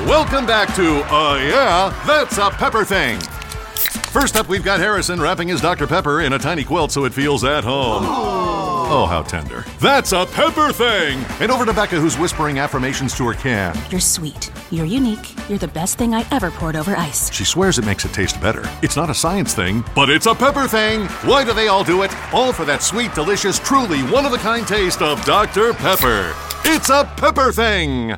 Welcome back to Yeah, That's a Pepper Thing. First up, we've got Harrison wrapping his Dr. Pepper in a tiny quilt so it feels at home. Oh, how tender. That's a Pepper Thing! And over to Becca, who's whispering affirmations to her can. You're sweet. You're unique. You're the best thing I ever poured over ice. She swears it makes it taste better. It's not a science thing, but it's a Pepper Thing! Why do they all do it? All for that sweet, delicious, truly one-of-a-kind taste of Dr. Pepper. It's a Pepper Thing!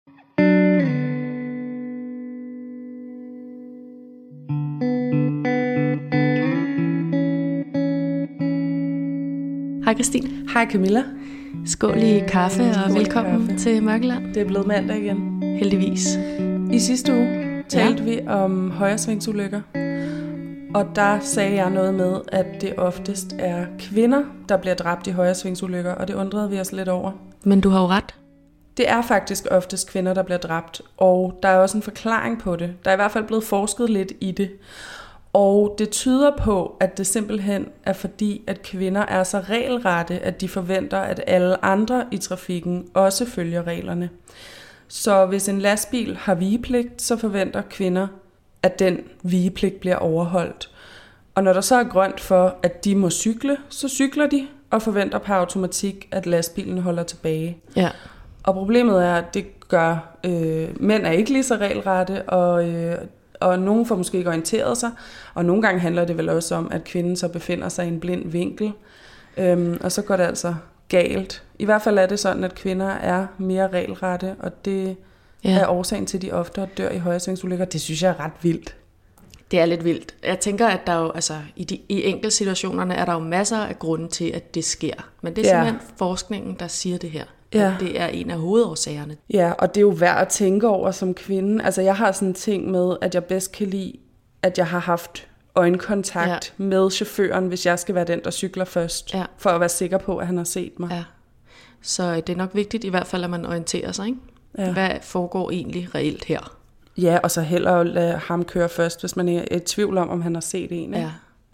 Hej Christine. Hej Camilla. Skål i kaffe og velkommen kaffe. Til Mørkeland. Det er blevet mandag igen. Heldigvis. I sidste uge talte vi om højresvingsulykker. Og der sagde jeg noget med, at det oftest er kvinder, der bliver dræbt i højresvingsulykker. Og det undrede vi os lidt over. Men du har jo ret. Det er faktisk oftest kvinder, der bliver dræbt. Og der er også en forklaring på det. Der er i hvert fald blevet forsket lidt i det. Og det tyder på, at det simpelthen er fordi, at kvinder er så regelrette, at de forventer, at alle andre i trafikken også følger reglerne. Så hvis en lastbil har vigepligt, så forventer kvinder, at den vigepligt bliver overholdt. Og når der så er grønt for, at de må cykle, så cykler de og forventer per automatik, at lastbilen holder tilbage. Ja. Og problemet er, at det gør mænd er ikke lige så regelrette, og nogen får måske ikke orienteret sig, og nogle gange handler det vel også om, at kvinden så befinder sig i en blind vinkel, og så går det altså galt. I hvert fald er det sådan, at kvinder er mere regelrette, og det er årsagen til, at de oftere dør i højresvingsulykker. Det synes jeg er ret vildt. Det er lidt vildt. Jeg tænker, at der jo, altså, i enkelte situationerne er der jo masser af grunde til, at det sker. Men det er simpelthen forskningen, der siger det her. Ja. Det er en af hovedårsagerne. Ja, og det er jo værd at tænke over som kvinde. Altså jeg har sådan en ting med, at jeg bedst kan lide, at jeg har haft øjenkontakt med chaufføren, hvis jeg skal være den, der cykler først. Ja. For at være sikker på, at han har set mig. Ja. Så det er nok vigtigt i hvert fald, at man orienterer sig, ikke? Ja. Hvad foregår egentlig reelt her? Ja, og så hellere lade ham køre først, hvis man er i tvivl om han har set en. Ikke? Ja.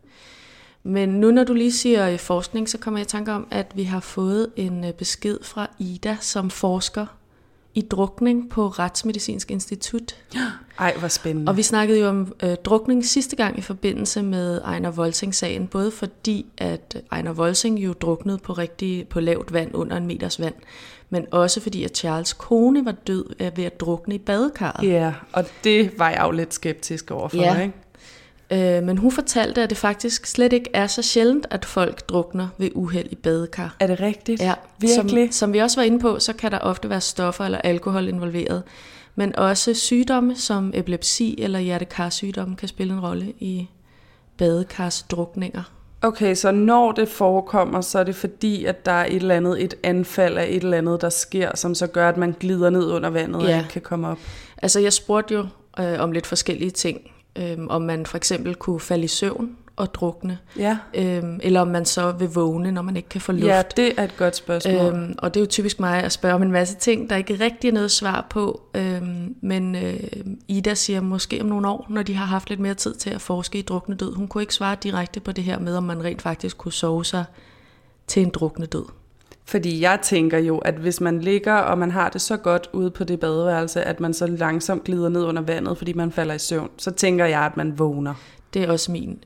Men nu når du lige siger forskning, så kommer jeg i tanke om, at vi har fået en besked fra Ida, som forsker i drukning på Retsmedicinsk Institut. Ej, hvor spændende. Og vi snakkede jo om drukning sidste gang i forbindelse med Ejner Volsing-sagen, både fordi, at Ejner Volsing jo druknede på lavt vand under 1 meters vand, men også fordi, at Charles' kone var død ved at drukne i badekarret. Ja, og det var jeg jo lidt skeptisk overfor, ikke? Men hun fortalte, at det faktisk slet ikke er så sjældent, at folk drukner ved uheld i badekar. Er det rigtigt? Ja, virkelig. Som vi også var inde på, så kan der ofte være stoffer eller alkohol involveret. Men også sygdomme som epilepsi eller hjertekarsygdomme kan spille en rolle i badekarsdrukninger. Okay, så når det forekommer, så er det fordi, at der er et anfald af et eller andet, der sker, som så gør, at man glider ned under vandet og ikke kan komme op. Altså jeg spurgte jo om lidt forskellige ting. Om man for eksempel kunne falde i søvn og drukne, eller om man så vil vågne, når man ikke kan få luft. Ja, det er et godt spørgsmål. Og det er jo typisk mig at spørge om en masse ting, der ikke rigtig er noget svar på, men Ida siger måske om nogle år, når de har haft lidt mere tid til at forske i druknedød. Hun kunne ikke svare direkte på det her med, om man rent faktisk kunne sove sig til en druknedød. Fordi jeg tænker jo, at hvis man ligger, og man har det så godt ude på det badeværelse, at man så langsomt glider ned under vandet, fordi man falder i søvn, så tænker jeg, at man vågner. Det er også min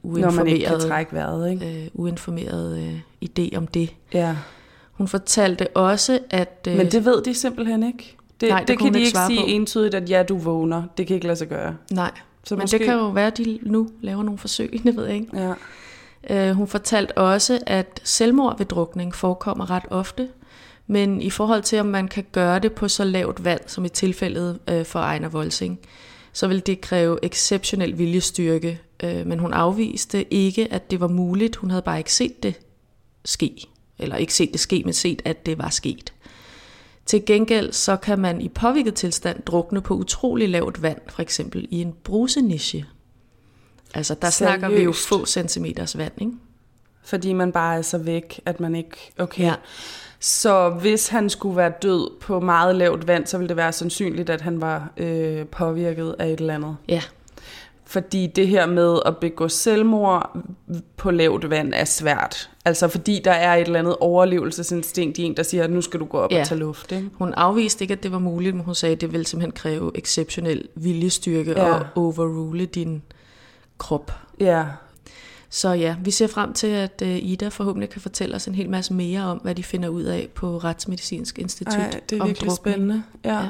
uinformerede idé om det. Ja. Hun fortalte også, at... Men det ved de simpelthen ikke. Det kan de ikke sige entydigt, at ja, du vågner. Det kan ikke lade sig gøre. Nej, så men måske... det kan jo være, at de nu laver nogle forsøg, det ved jeg ikke. Ja. Hun fortalte også, at selvmord ved drukning forekommer ret ofte, men i forhold til, om man kan gøre det på så lavt vand, som i tilfældet for Ejner Volsing, så vil det kræve exceptionel viljestyrke, men hun afviste ikke, at det var muligt. Hun havde bare ikke set det ske, eller ikke set det ske, men set, at det var sket. Til gengæld så kan man i påvirket tilstand drukne på utrolig lavt vand, for eksempel i en bruseniche. Altså der snakker vi jo få centimeters vand, ikke? Fordi man bare er så væk, at man ikke... Okay. Ja. Så hvis han skulle være død på meget lavt vand, så ville det være sandsynligt, at han var påvirket af et eller andet. Ja. Fordi det her med at begå selvmord på lavt vand er svært. Altså fordi der er et eller andet overlevelsesinstinkt i en, der siger, at nu skal du gå op og tage luft. Ikke? Hun afviste ikke, at det var muligt, men hun sagde, at det ville simpelthen kræve exceptionel viljestyrke og overrule din krop. Ja. Så ja, vi ser frem til, at Ida forhåbentlig kan fortælle os en hel masse mere om, hvad de finder ud af på Retsmedicinsk Institut. Ej, det er virkelig spændende. Ja.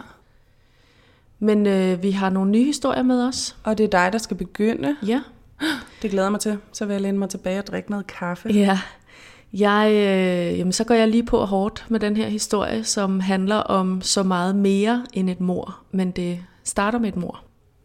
Men vi har nogle nye historier med os. Og det er dig, der skal begynde. Ja. Det glæder mig til. Så vil jeg læne mig tilbage og drikke noget kaffe. Ja. Så går jeg lige på hårdt med den her historie, som handler om så meget mere end et mord. Men det starter med et mord.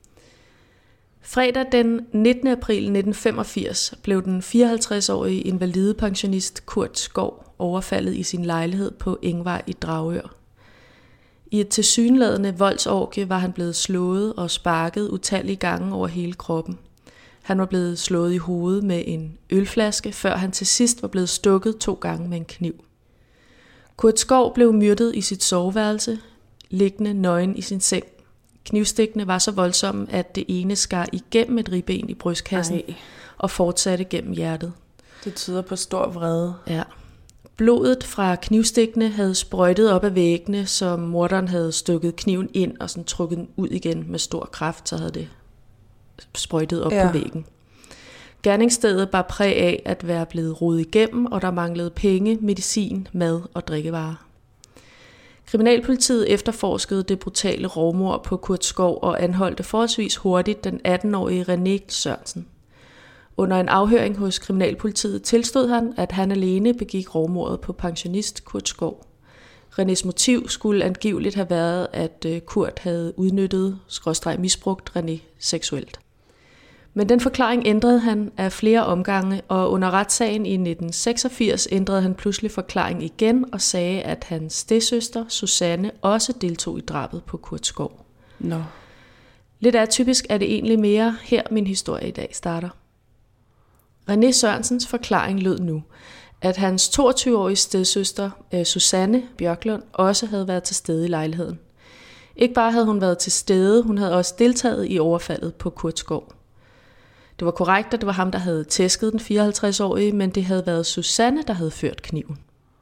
Fredag den 19. april 1985 blev den 54-årige invalidepensionist Kurt Skov overfaldet i sin lejlighed på Engvej i Dragør. I et tilsyneladende voldsorgie var han blevet slået og sparket utallige gange over hele kroppen. Han var blevet slået i hovedet med en ølflaske, før han til sidst var blevet stukket 2 gange med en kniv. Kurt Skov blev myrdet i sit soveværelse, liggende nøgen i sin seng. Knivstikkene var så voldsomme, at det ene skar igennem et ribben i brystkassen og fortsatte gennem hjertet. Det tyder på stor vrede. Ja. Blodet fra knivstikkene havde sprøjtet op ad væggene, så morderen havde stukket kniven ind og sådan trukket den ud igen med stor kraft, så havde det sprøjtet op på væggen. Gerningsstedet bar præg af at være blevet rodet igennem, og der manglede penge, medicin, mad og drikkevarer. Kriminalpolitiet efterforskede det brutale rovmord på Kurt Skov og anholdte forholdsvis hurtigt den 18-årige René Sørensen. Under en afhøring hos Kriminalpolitiet tilstod han, at han alene begik rovmordet på pensionist Kurt Skov. Renés motiv skulle angiveligt have været, at Kurt havde udnyttet/misbrugt René seksuelt. Men den forklaring ændrede han af flere omgange, og under retssagen i 1986 ændrede han pludselig forklaring igen og sagde, at hans stedsøster Susanne også deltog i drabet på Kurt Skov. No. Lidt atypisk er det egentlig mere her min historie i dag starter. René Sørensens forklaring lød nu, at hans 22-årige stedsøster Susanne Bjørklund også havde været til stede i lejligheden. Ikke bare havde hun været til stede, hun havde også deltaget i overfaldet på Kurt Skov. Det var korrekt, at det var ham, der havde tæsket den 54-årige, men det havde været Susanne, der havde ført kniven.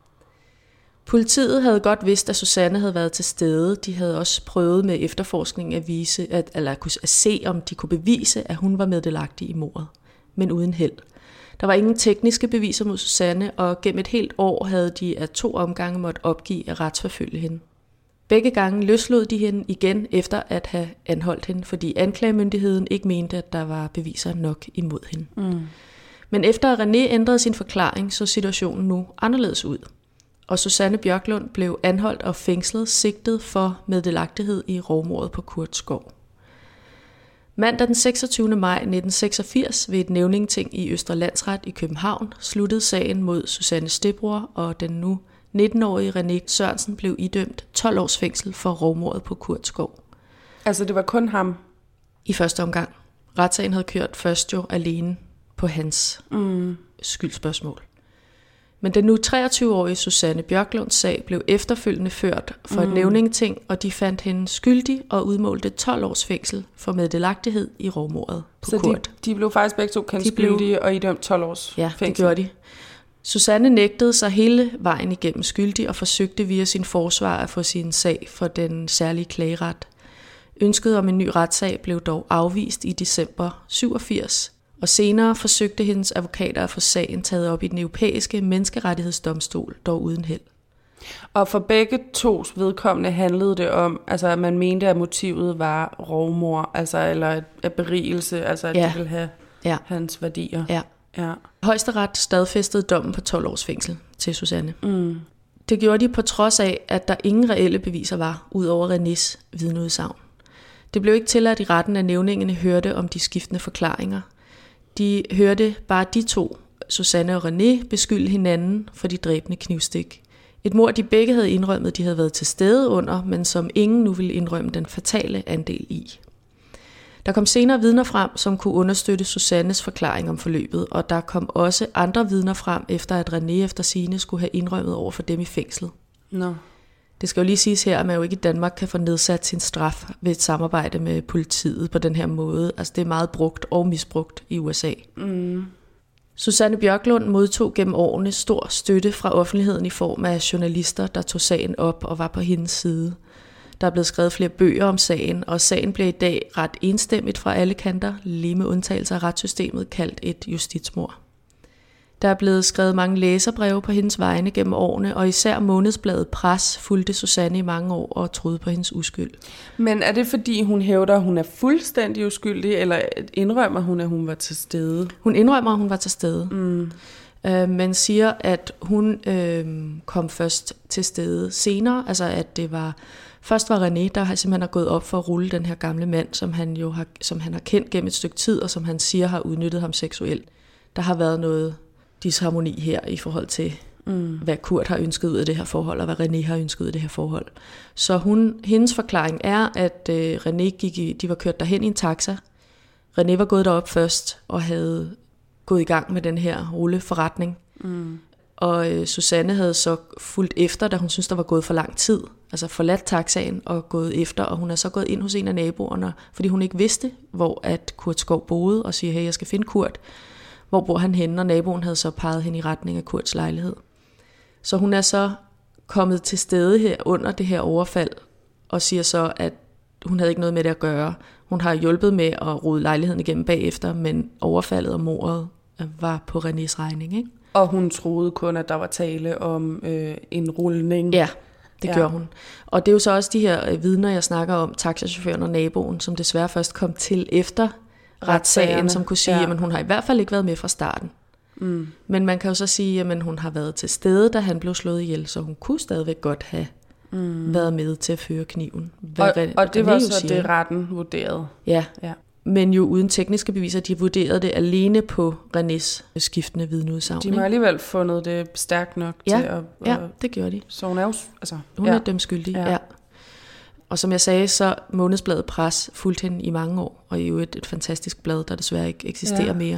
Politiet havde godt vidst, at Susanne havde været til stede. De havde også prøvet med efterforskning at se, om de kunne bevise, at hun var meddelagtig i mordet, men uden held. Der var ingen tekniske beviser mod Susanne, og gennem et helt år havde de af 2 omgange måtte opgive at retsforfølge hende. Begge gange løslod de hende igen efter at have anholdt hende, fordi anklagemyndigheden ikke mente, at der var beviser nok imod hende. Men efter at René ændrede sin forklaring, så situationen nu anderledes ud. Og Susanne Bjørklund blev anholdt og fængslet sigtet for meddelagtighed i rovmordet på Kurt Skov. Mandag den 26. maj 1986 ved et nævningeting i Østre Landsret i København sluttede sagen mod Susannes stedbror, og den nu 19-årige René Sørensen blev idømt 12 års fængsel for rovmordet på Kurt Skov. Altså det var kun ham? I første omgang. Retssagen havde kørt først jo alene på hans skyldspørgsmål. Men den nu 23-årige Susanne Bjørklunds sag blev efterfølgende ført for et nævningeting, og de fandt hende skyldig og udmålte 12 års fængsel for meddelagtighed i rovmordet på Kurt. Så de blev faktisk begge to kendt skyldige og idømt 12 års fængsel? Ja, det gjorde de. Susanne nægtede sig hele vejen igennem skyldig og forsøgte via sin forsvar at få sin sag for den særlige klageret. Ønsket om en ny retssag blev dog afvist i december 87, og senere forsøgte hendes advokater at få sagen taget op i den europæiske menneskerettighedsdomstol, dog uden held. Og for begge tos vedkommende handlede det om, altså at man mente, at motivet var rovmord, altså eller at berigelse, altså at de ville have hans værdier. Ja. Højesteret stadfæstede dommen på 12 års fængsel til Susanne. Det gjorde de på trods af, at der ingen reelle beviser var, ud over Renés vidneudsagn. Det blev ikke tilladt i retten, at nævningene hørte om de skiftende forklaringer. De hørte bare de to, Susanne og René, beskylde hinanden for de dræbende knivstik. Et mord, de begge havde indrømmet, de havde været til stede under, men som ingen nu ville indrømme den fatale andel i. Der kom senere vidner frem, som kunne understøtte Susannes forklaring om forløbet, og der kom også andre vidner frem, efter at René efter sigende skulle have indrømmet over for dem i fængslet. No. Det skal jo lige siges her, at man jo ikke i Danmark kan få nedsat sin straf ved et samarbejde med politiet på den her måde. Altså det er meget brugt og misbrugt i USA. Susanne Bjørklund modtog gennem årene stor støtte fra offentligheden i form af journalister, der tog sagen op og var på hendes side. Der er blevet skrevet flere bøger om sagen, og sagen bliver i dag ret enstemmigt fra alle kanter, lige med undtagelse af retssystemet, kaldt et justitsmord. Der er blevet skrevet mange læserbreve på hendes vegne gennem årene, og især månedsbladet Pres fulgte Susanne i mange år og troede på hendes uskyld. Men er det fordi, hun hævder, at hun er fuldstændig uskyldig, eller indrømmer hun, at hun var til stede? Hun indrømmer, at hun var til stede. Men siger, at hun kom først til stede senere, altså at det var... Først var René, der simpelthen har gået op for at rulle den her gamle mand, som han har kendt gennem et stykke tid, og som han siger har udnyttet ham seksuelt. Der har været noget disharmoni her i forhold til, hvad Kurt har ønsket ud af det her forhold, og hvad René har ønsket ud af det her forhold. Så hendes forklaring er, at de var kørt derhen i en taxa. René var gået derop først, og havde gået i gang med den her rulleforretning. Og Susanne havde så fulgt efter, da hun syntes, der var gået for lang tid. Altså forladt taxaen og gået efter, og hun er så gået ind hos en af naboerne, fordi hun ikke vidste, hvor at Kurt Skov boede, og siger, hey, jeg skal finde Kurt. Hvor bor han henne, og naboen havde så peget hen i retning af Kurts lejlighed. Så hun er så kommet til stede her under det her overfald, og siger så, at hun havde ikke noget med det at gøre. Hun har hjulpet med at rode lejligheden igennem bagefter, men overfaldet og mordet var på Renés regning, ikke? Og hun troede kun, at der var tale om en rulning. Ja, det gjorde hun. Og det er jo så også de her vidner, jeg snakker om, taxachaufføren og naboen, som desværre først kom til efter retssagen, som kunne sige, at hun har i hvert fald ikke været med fra starten. Men man kan jo så sige, at hun har været til stede, da han blev slået ihjel, så hun kunne stadigvæk godt have været med til at føre kniven. Og det var så det, retten vurderede. Ja. Men jo uden tekniske beviser, de vurderede det alene på Renés skiftende vidneudsagn. De må alligevel fundet det stærkt nok til at... Ja, det gjorde de. Så hun er jo... Altså, hun er dømt skyldig, ja. Og som jeg sagde, så månedsbladet Pres fulgte hende i mange år, og er jo et fantastisk blad, der desværre ikke eksisterer mere.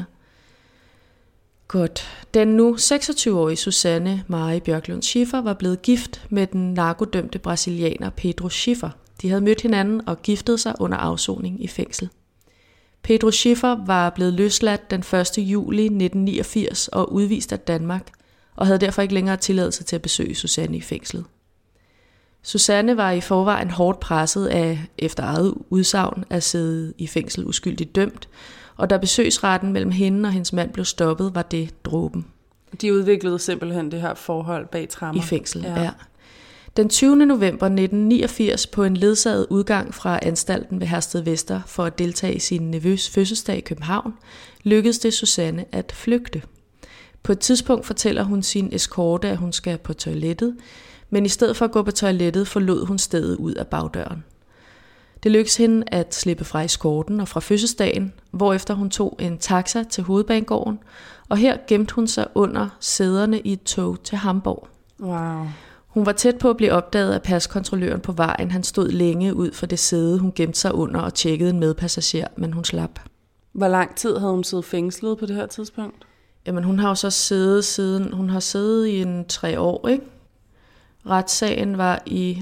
Godt. Den nu 26-årige Susanne Marie Bjørklund Schiffer var blevet gift med den narkodømte brasilianer Pedro Schiffer. De havde mødt hinanden og giftet sig under afsoning i fængsel. Pedro Schiffer var blevet løsladt den 1. juli 1989 og udvist af Danmark, og havde derfor ikke længere tilladelse til at besøge Susanne i fængslet. Susanne var i forvejen hårdt presset af, efter eget udsagn, at sidde i fængsel uskyldigt dømt, og da besøgsretten mellem hende og hendes mand blev stoppet, var det dråben. De udviklede simpelthen det her forhold bag tremmer. I fængsel, ja. Den 20. november 1989 på en ledsaget udgang fra anstalten ved Hersted Vester for at deltage i sin nevøs fødselsdag i København, lykkedes det Susanne at flygte. På et tidspunkt fortæller hun sin eskorte, at hun skal på toilettet, men i stedet for at gå på toilettet, forlod hun stedet ud af bagdøren. Det lykkedes hende at slippe fra eskorten og fra fødselsdagen, hvorefter hun tog en taxa til Hovedbanegården, og her gemte hun sig under sæderne i et tog til Hamburg. Wow. Hun var tæt på at blive opdaget af paskontrolløren på vejen. Han stod længe ud for det sæde, hun gemte sig under og tjekkede en medpassager, men hun slap. Hvor lang tid havde hun siddet fængslet på det her tidspunkt? Jamen hun har jo så siddet siden, hun har siddet i 3 år, ikke? Retssagen var i,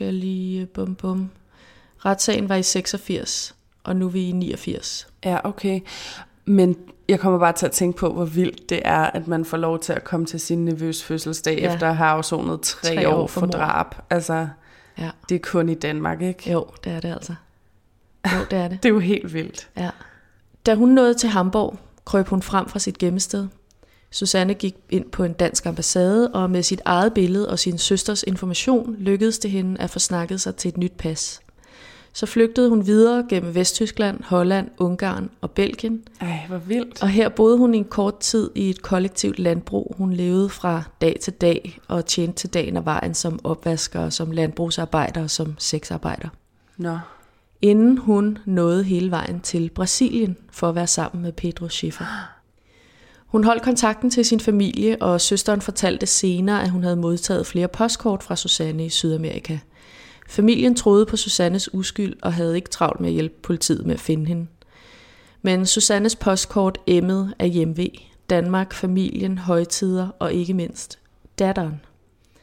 Retssagen var i 86, og nu er vi i 89. Ja, okay. Men jeg kommer bare til at tænke på, hvor vildt det er, at man får lov til at komme til sin nevøs fødselsdag, efter at have afsonet 3 år for drab. Altså, det er kun i Danmark, ikke? Jo, det er det altså. Jo, det er det. Det er jo helt vildt. Ja. Da hun nåede til Hamburg, krøb hun frem fra sit gemmested. Susanne gik ind på en dansk ambassade, og med sit eget billede og sin søsters information lykkedes det hende at få snakket sig til et nyt pas. Så flygtede hun videre gennem Vesttyskland, Holland, Ungarn og Belgien. Ej, hvor vildt. Og her boede hun i en kort tid i et kollektivt landbrug. Hun levede fra dag til dag og tjente til dagen og vejen som opvasker, som landbrugsarbejder og som sexarbejder. Nå. Inden hun nåede hele vejen til Brasilien for at være sammen med Pedro Schiffer. Hun holdt kontakten til sin familie, og søsteren fortalte senere, at hun havde modtaget flere postkort fra Susanne i Sydamerika. Familien troede på Susannes uskyld og havde ikke travlt med at hjælpe politiet med at finde hende. Men Susannes postkort emmede af hjemve, Danmark, familien, højtider og ikke mindst datteren.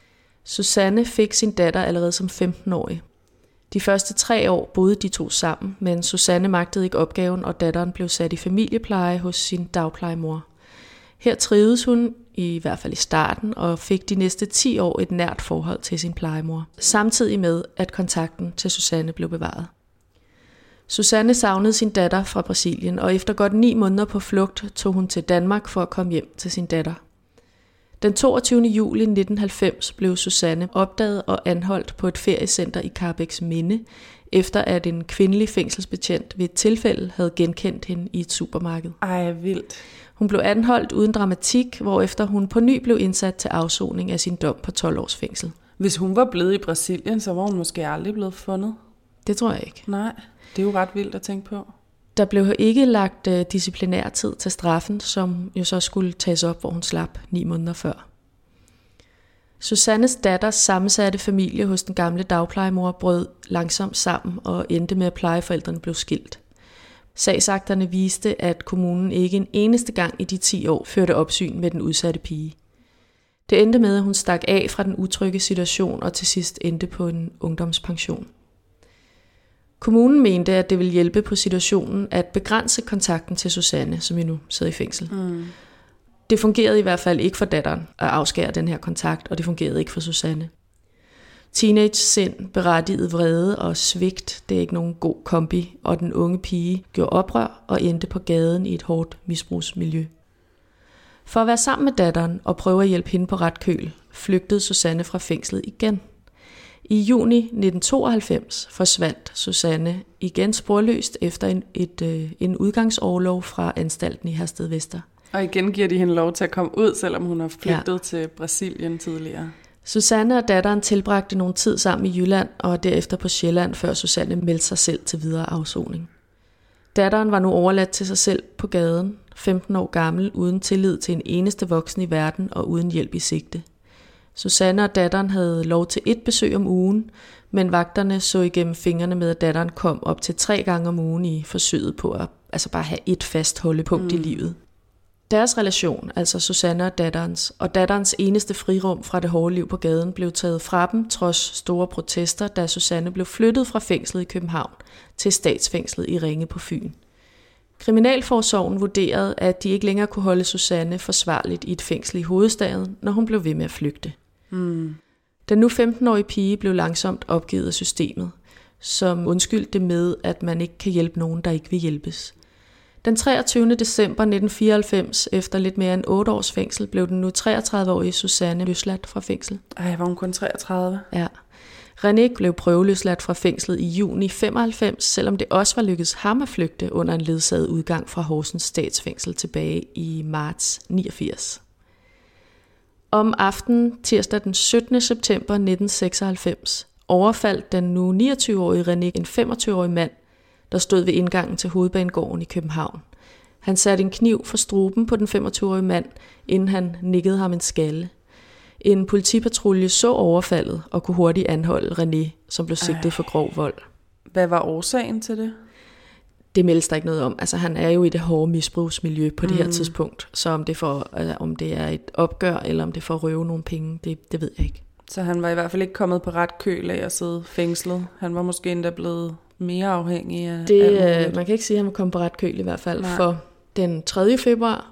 Susanne fik sin datter allerede som 15-årig. De første 3 år boede de to sammen, men Susanne magtede ikke opgaven, og datteren blev sat i familiepleje hos sin dagplejemor. Her trivedes hun, i hvert fald i starten, og fik de næste 10 år et nært forhold til sin plejemor, samtidig med, at kontakten til Susanne blev bevaret. Susanne savnede sin datter fra Brasilien, og efter godt 9 måneder på flugt tog hun til Danmark for at komme hjem til sin datter. Den 22. juli 1990 blev Susanne opdaget og anholdt på et feriecenter i Karrebæksminde, efter at en kvindelig fængselsbetjent ved et tilfælde havde genkendt hende i et supermarked. Ej, vildt. Hun blev anholdt uden dramatik, hvorefter hun på ny blev indsat til afsoning af sin dom på 12 års fængsel. Hvis hun var blevet i Brasilien, så var hun måske aldrig blevet fundet. Det tror jeg ikke. Nej, det er jo ret vildt at tænke på. Der blev ikke lagt disciplinær tid til straffen, som jo så skulle tages op, hvor hun slap 9 måneder før. Susannes datters sammensatte familie hos den gamle dagplejemor brød langsomt sammen og endte med, at plejeforældrene blev skilt. Sagsakterne viste, at kommunen ikke en eneste gang i de 10 år førte opsyn med den udsatte pige. Det endte med, at hun stak af fra den utrygge situation og til sidst endte på en ungdomspension. Kommunen mente, at det ville hjælpe på situationen at begrænse kontakten til Susanne, som jo nu sidder i fængsel. Det fungerede i hvert fald ikke for datteren at afskære den her kontakt, og det fungerede ikke for Susanne. Teenage-sind, berettiget vrede og svigt, det er ikke nogen god kombi, og den unge pige gjorde oprør og endte på gaden i et hårdt misbrugsmiljø. For at være sammen med datteren og prøve at hjælpe hende på ret køl, flygtede Susanne fra fængslet igen. I juni 1992 forsvandt Susanne igen sporløst efter en udgangsorlov fra anstalten i Herstedvester. Og igen giver de hende lov til at komme ud, selvom hun har flygtet til Brasilien tidligere. Susanne og datteren tilbragte nogle tid sammen i Jylland og derefter på Sjælland, før Susanne meldte sig selv til videre afsoning. Datteren var nu overladt til sig selv på gaden, 15 år gammel, uden tillid til en eneste voksen i verden og uden hjælp i sigte. Susanne og datteren havde lov til 1 besøg om ugen, men vagterne så igennem fingrene med, at datteren kom op til 3 gange om ugen i forsøget på at bare have et fast holdepunkt i livet. Deres relation, altså Susanne og datterens eneste frirum fra det hårde liv på gaden, blev taget fra dem trods store protester, da Susanne blev flyttet fra fængslet i København til statsfængslet i Ringe på Fyn. Kriminalforsorgen vurderede, at de ikke længere kunne holde Susanne forsvarligt i et fængsel i hovedstaden, når hun blev ved med at flygte. Den nu 15-årige pige blev langsomt opgivet af systemet, som undskyldte det med, at man ikke kan hjælpe nogen, der ikke vil hjælpes. Den 23. december 1994, efter lidt mere end 8 års fængsel, blev den nu 33-årige Susanne løsladt fra fængsel. Ej, var hun kun 33? Ja. René blev prøveløsladt fra fængslet i juni 95, selvom det også var lykkedes ham at flygte under en ledsaget udgang fra Horsens statsfængsel tilbage i marts 89. Om aftenen tirsdag den 17. september 1996 overfaldt den nu 29-årige René en 25-årig mand, der stod ved indgangen til Hovedbanegården i København. Han satte en kniv for struben på den 25-årige mand, inden han nikkede ham en skalle. En politipatrulje så overfaldet og kunne hurtigt anholde René, som blev sigtet for grov vold. Hvad var årsagen til det? Det meldes der ikke noget om. Altså, han er jo i det hårde misbrugsmiljø på det her tidspunkt, så om det er et opgør, eller om det er for at røve nogle penge, det ved jeg ikke. Så han var i hvert fald ikke kommet på ret køl af at sidde fængslet. Han var måske endda blevet mere afhængig af det. Man kan ikke sige, at han var kommet på ret køl i hvert fald. Nej. For den 3. februar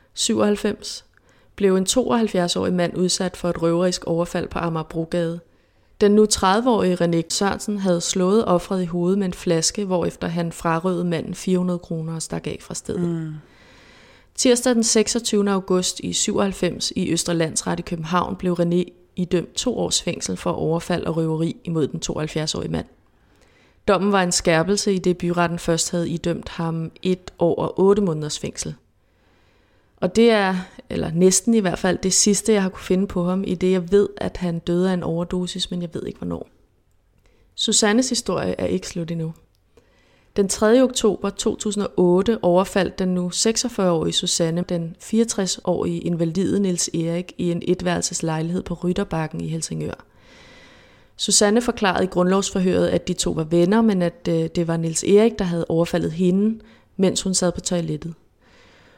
97 blev en 72-årig mand udsat for et røverisk overfald på Amagerbrogade. Den nu 30-årige René Sørensen havde slået offeret i hovedet med en flaske, hvorefter han frarøvede manden 400 kroner og stak af fra stedet. Tirsdag den 26. august i 97 i Østre Landsret i København blev René idømt 2 års fængsel for overfald og røveri imod den 72-årige mand. Dommen var en skærpelse, i det byretten først havde idømt ham 1 år og 8 måneders fængsel. Og det er, eller næsten i hvert fald, det sidste, jeg har kunne finde på ham, i det jeg ved, at han døde af en overdosis, men jeg ved ikke hvornår. Susannes historie er ikke slut endnu. Den 3. oktober 2008 overfaldt den nu 46-årige Susanne den 64-årige invalide Niels Erik i en etværelseslejlighed på Rytterbakken i Helsingør. Susanne forklarede i grundlovsforhøret, at de to var venner, men at det var Niels Erik, der havde overfaldet hende, mens hun sad på toilettet.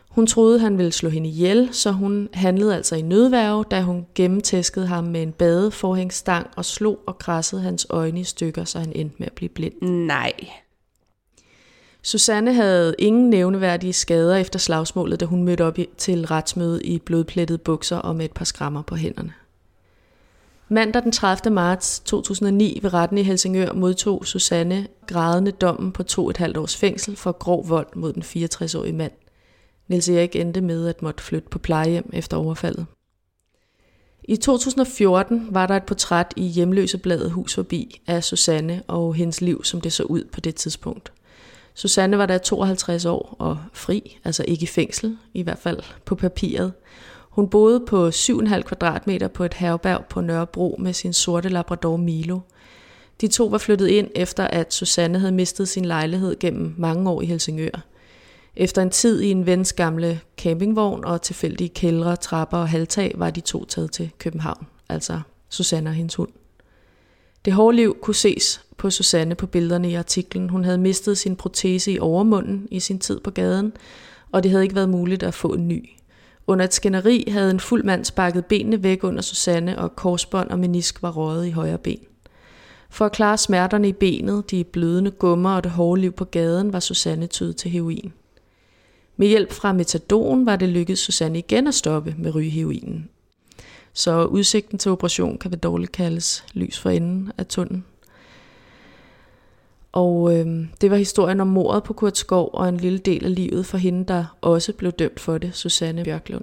Hun troede, han ville slå hende ihjel, så hun handlede altså i nødværge, da hun gennemtæskede ham med en badeforhængsstang og slog og krassede hans øjne i stykker, så han endte med at blive blind. Nej. Susanne havde ingen nævneværdige skader efter slagsmålet, da hun mødte op til retsmøde i blodplettede bukser og med et par skrammer på hænderne. Mandag den 30. marts 2009 ved retten i Helsingør modtog Susanne grædende dommen på 2,5 års fængsel for grov vold mod den 64-årige mand. Niels Erik endte med at måtte flytte på plejehjem efter overfaldet. I 2014 var der et portræt i hjemløsebladet Hus Forbi af Susanne og hendes liv, som det så ud på det tidspunkt. Susanne var da 52 år og fri, altså ikke i fængsel, i hvert fald på papiret. Hun boede på 7,5 kvadratmeter på et herberg på Nørrebro med sin sorte labrador Milo. De to var flyttet ind efter, at Susanne havde mistet sin lejlighed gennem mange år i Helsingør. Efter en tid i en vens gamle campingvogn og tilfældige kældre, trapper og halvtag var de to taget til København, altså Susanne og hendes hund. Det hårde liv kunne ses på Susanne på billederne i artiklen. Hun havde mistet sin protese i overmunden i sin tid på gaden, og det havde ikke været muligt at få en ny. Under et skænderi havde en fuld mand sparket benene væk under Susanne, og korsbånd og menisk var røget i højre ben. For at klare smerterne i benet, de blødende gummer og det hårde liv på gaden, var Susanne tyet til heroin. Med hjælp fra metadon var det lykkedes Susanne igen at stoppe med rygeheroinen. Så udsigten til operation kan vel dårligt kaldes lys for enden af tunnelen. Og det var historien om mordet på Kurt Skov og en lille del af livet for hende, der også blev dømt for det, Susanne Bjørklund.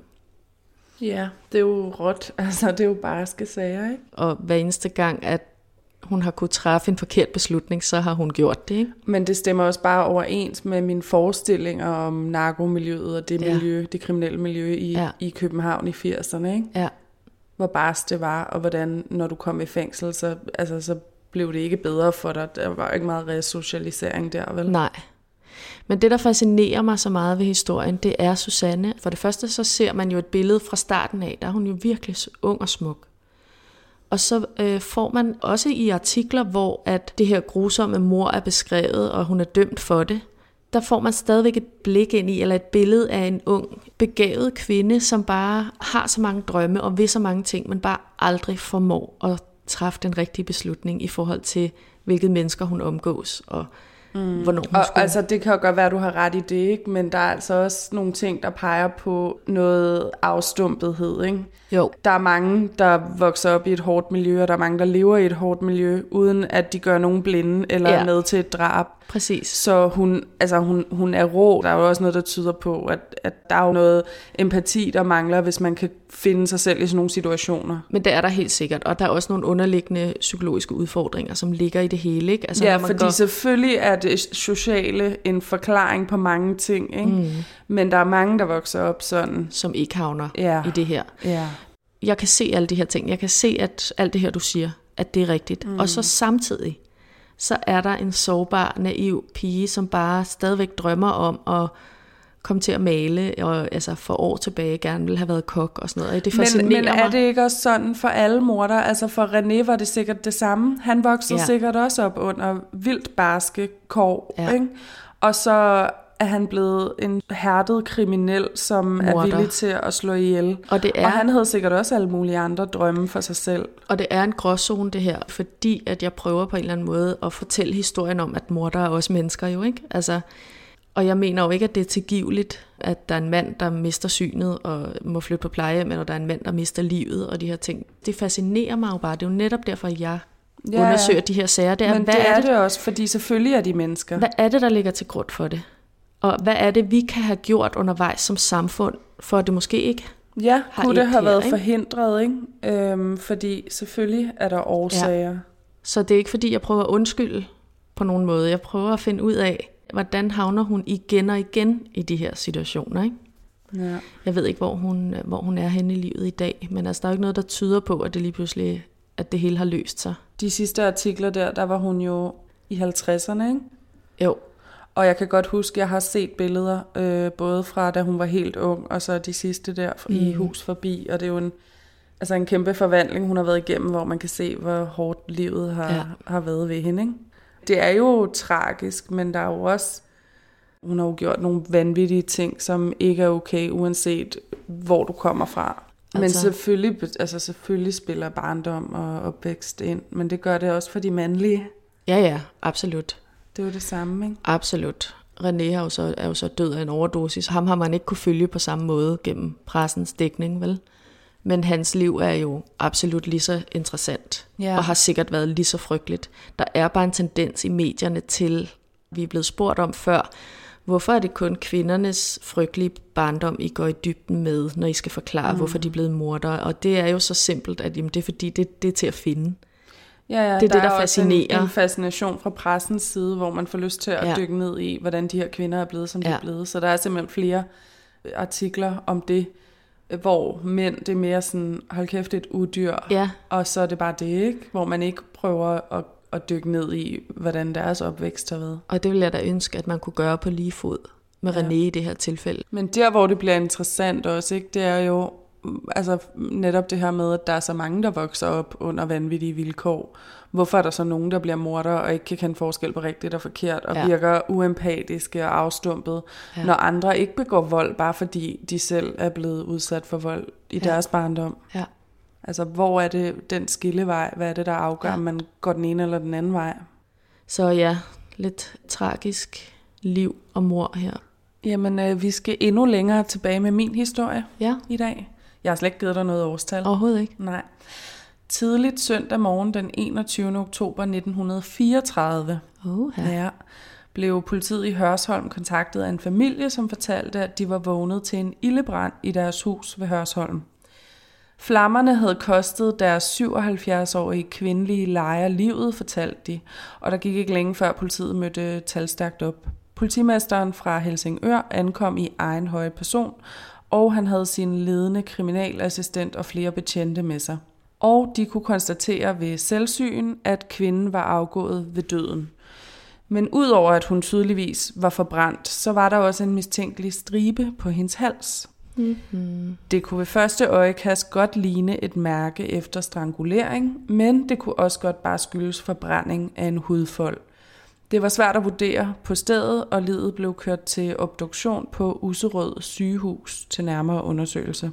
Ja, det er jo råt. Altså, det er jo barske sager, ikke? Og hver eneste gang, at hun har kunnet træffe en forkert beslutning, så har hun gjort det, ikke? Men det stemmer også bare overens med mine forestillinger om narkomiljøet og det miljø, det kriminelle miljø i København i 80'erne, ikke? Ja. Hvor barsk det var, og hvordan, når du kom i fængsel, så blev det ikke bedre for dig. Der var ikke meget resocialisering der, vel? Nej. Men det, der fascinerer mig så meget ved historien, det er Susanne. For det første, så ser man jo et billede fra starten af, der er hun jo virkelig ung og smuk. Og så får man også i artikler, hvor at det her grusomme mord er beskrevet, og hun er dømt for det, der får man stadigvæk et blik ind i, eller et billede af en ung, begavet kvinde, som bare har så mange drømme og vil så mange ting, men bare aldrig formår at træffe den rigtige beslutning i forhold til, hvilke mennesker hun omgås, og hvornår hun skulle. Altså, det kan jo godt være, at du har ret i det, ikke? Men der er altså også nogle ting, der peger på noget afstumpethed, ikke? Jo. Der er mange, der vokser op i et hårdt miljø, og der er mange, der lever i et hårdt miljø, uden at de gør nogen blinde eller er med til et drab. Præcis. Så hun er rå. Der er jo også noget, der tyder på, at der er jo noget empati, der mangler, hvis man kan finde sig selv i sådan nogle situationer. Men det er der helt sikkert, og der er også nogle underliggende psykologiske udfordringer, som ligger i det hele, ikke? Altså, ja, fordi selvfølgelig er det sociale en forklaring på mange ting, ikke? Men der er mange, der vokser op sådan. Som ikke havner i det her. Ja. Jeg kan se alle de her ting. Jeg kan se, at alt det her, du siger, at det er rigtigt. Og så samtidig, så er der en sårbar, naiv pige, som bare stadigvæk drømmer om at komme til at male, og altså for år tilbage gerne ville have været kok og sådan noget. Det fascinerer men er det ikke også sådan for alle mordere? Altså for René var det sikkert det samme. Han voksede sikkert også op under vildt barske kår, ikke? Og så er han blevet en hærdet kriminel, som morder. Er villig til at slå ihjel. Og han havde sikkert også alle mulige andre drømme for sig selv. Og det er en gråzone det her, fordi at jeg prøver på en eller anden måde at fortælle historien om, at mordere er også mennesker jo, ikke? Altså, og jeg mener jo ikke, at det er tilgiveligt, at der er en mand, der mister synet og må flytte på plejehjem, eller der er en mand, der mister livet og de her ting. Det fascinerer mig jo bare. Det er jo netop derfor, jeg undersøger de her sager. Men det er det også, fordi selvfølgelig er de mennesker. Hvad er det, der ligger til grund for det? Og hvad er det, vi kan have gjort undervejs som samfund, for at det måske ikke har kunne det have været forhindret, ikke? Fordi selvfølgelig er der årsager. Ja. Så det er ikke fordi, jeg prøver at undskylde på nogen måde. Jeg prøver at finde ud af, hvordan havner hun igen og igen i de her situationer, ikke? Ja. Jeg ved ikke, hvor hun er henne i livet i dag, men altså, der er jo ikke noget, der tyder på, at det lige pludselig, at det hele har løst sig. De sidste artikler der var hun jo i 50'erne, ikke? Jo. Og jeg kan godt huske, at jeg har set billeder, både fra da hun var helt ung, og så de sidste der i Hus Forbi. Og det er jo en kæmpe forvandling, hun har været igennem, hvor man kan se, hvor hårdt livet har været ved hende, ikke? Det er jo tragisk, men der er jo også Hun har jo gjort nogle vanvittige ting, som ikke er okay, uanset hvor du kommer fra. Men selvfølgelig spiller barndom og opvækst ind, men det gør det også for de mandlige. Ja, absolut. Det er jo det samme, ikke? Absolut. René er jo så død af en overdosis. Ham har man ikke kunne følge på samme måde gennem pressens dækning, vel? Men hans liv er jo absolut lige så interessant, og har sikkert været lige så frygteligt. Der er bare en tendens i medierne til, vi er blevet spurgt om før, hvorfor er det kun kvindernes frygtelige barndom, I går i dybden med, når I skal forklare, hvorfor de er blevet mordere? Og det er jo så simpelt, at jamen, det er fordi, det er til at finde. Ja, det er det, der fascinerer. Der er en fascination fra pressens side, hvor man får lyst til at dykke ned i, hvordan de her kvinder er blevet, som de er blevet. Så der er simpelthen flere artikler om det, hvor mænd, det er mere sådan, hold kæft, et udyr, og så er det bare det, ikke? Hvor man ikke prøver at dykke ned i, hvordan deres opvækst har været. Og det vil jeg da ønske, at man kunne gøre på lige fod med René i det her tilfælde. Men der, hvor det bliver interessant også, ikke, det er jo altså netop det her med, at der er så mange, der vokser op under vanvittige vilkår. Hvorfor er der så nogen, der bliver mordere og ikke kan kende forskel på rigtigt og forkert, og virker uempatiske og afstumpet, når andre ikke begår vold, bare fordi de selv er blevet udsat for vold i deres barndom? Ja. Altså, hvor er det den skillevej? Hvad er det, der afgør, om man går den ene eller den anden vej? Så lidt tragisk liv og mor her. Jamen, vi skal endnu længere tilbage med min historie i dag. Jeg har slet ikke givet dig noget årstal. Overhovedet ikke. Nej. Tidligt søndag morgen den 21. oktober 1934 blev politiet i Hørsholm kontaktet af en familie, som fortalte, at de var vågnet til en ildebrand i deres hus ved Hørsholm. Flammerne havde kostet deres 77-årige kvindelige lejer livet, fortalte de, og der gik ikke længe før politiet mødte talstærkt op. Politimesteren fra Helsingør ankom i egen høje person, og han havde sin ledende kriminalassistent og flere betjente med sig. Og de kunne konstatere ved selvsyn, at kvinden var afgået ved døden. Men udover at hun tydeligvis var forbrændt, så var der også en mistænkelig stribe på hendes hals. Mm-hmm. Det kunne ved første øjekast godt ligne et mærke efter strangulering, men det kunne også godt bare skyldes forbrænding af en hudfold. Det var svært at vurdere på stedet, og liget blev kørt til obduktion på Usserød sygehus til nærmere undersøgelse.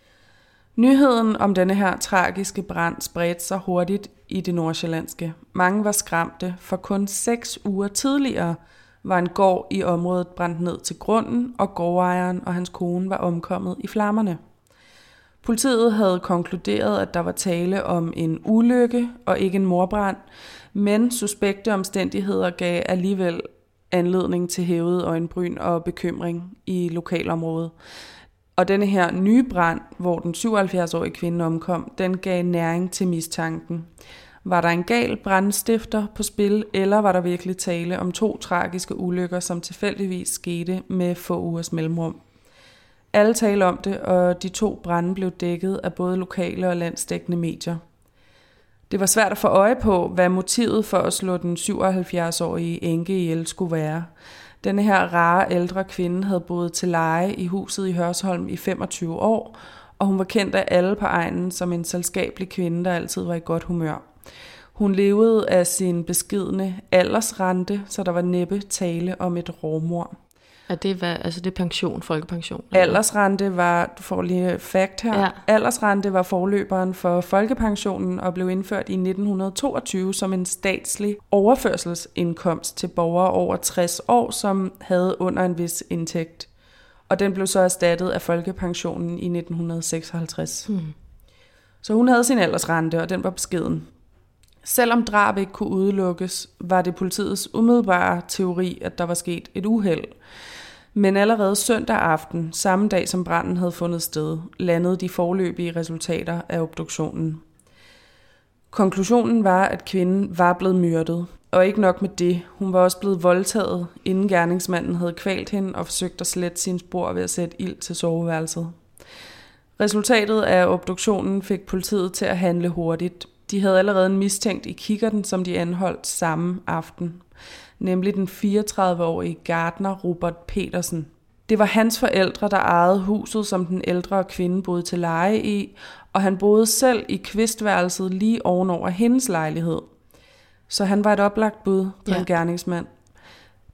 Nyheden om denne her tragiske brand spredte sig hurtigt i det nordsjællandske. Mange var skræmte, for kun 6 uger tidligere var en gård i området brændt ned til grunden, og gårdejeren og hans kone var omkommet i flammerne. Politiet havde konkluderet, at der var tale om en ulykke og ikke en mordbrand, men suspekte omstændigheder gav alligevel anledning til hævet øjenbryn og bekymring i lokalområdet. Og denne her nye brand, hvor den 77-årige kvinde omkom, den gav næring til mistanken. Var der en gal brandstifter på spil, eller var der virkelig tale om 2 tragiske ulykker, som tilfældigvis skete med få ugers mellemrum? Alle talte om det, og de 2 brande blev dækket af både lokale og landsdækkende medier. Det var svært at få øje på, hvad motivet for at slå den 77-årige enke ihjel skulle være. Denne her rare ældre kvinde havde boet til leje i huset i Hørsholm i 25 år, og hun var kendt af alle på egnen som en selskabelig kvinde, der altid var i godt humør. Hun levede af sin beskedne aldersrente, så der var næppe tale om et rovmord. Det er pension, folkepension? Aldersrente var, du får lige fact her, aldersrente var forløberen for folkepensionen og blev indført i 1922 som en statslig overførselsindkomst til borgere over 60 år, som havde under en vis indtægt. Og den blev så erstattet af folkepensionen i 1956. Så hun havde sin aldersrente, og den var beskeden. Selvom drab ikke kunne udelukkes, var det politiets umiddelbare teori, at der var sket et uheld. Men allerede søndag aften, samme dag som branden havde fundet sted, landede de foreløbige resultater af obduktionen. Konklusionen var, at kvinden var blevet myrdet, og ikke nok med det, hun var også blevet voldtaget, inden gerningsmanden havde kvalt hende og forsøgt at slette sine spor ved at sætte ild til soveværelset. Resultatet af obduktionen fik politiet til at handle hurtigt. De havde allerede en mistænkt i kikkerten, som de anholdt samme aften, nemlig den 34-årige gartner Robert Petersen. Det var hans forældre, der ejede huset, som den ældre kvinde boede til leje i, og han boede selv i kvistværelset lige ovenover hendes lejlighed. Så han var et oplagt bud på en gerningsmand.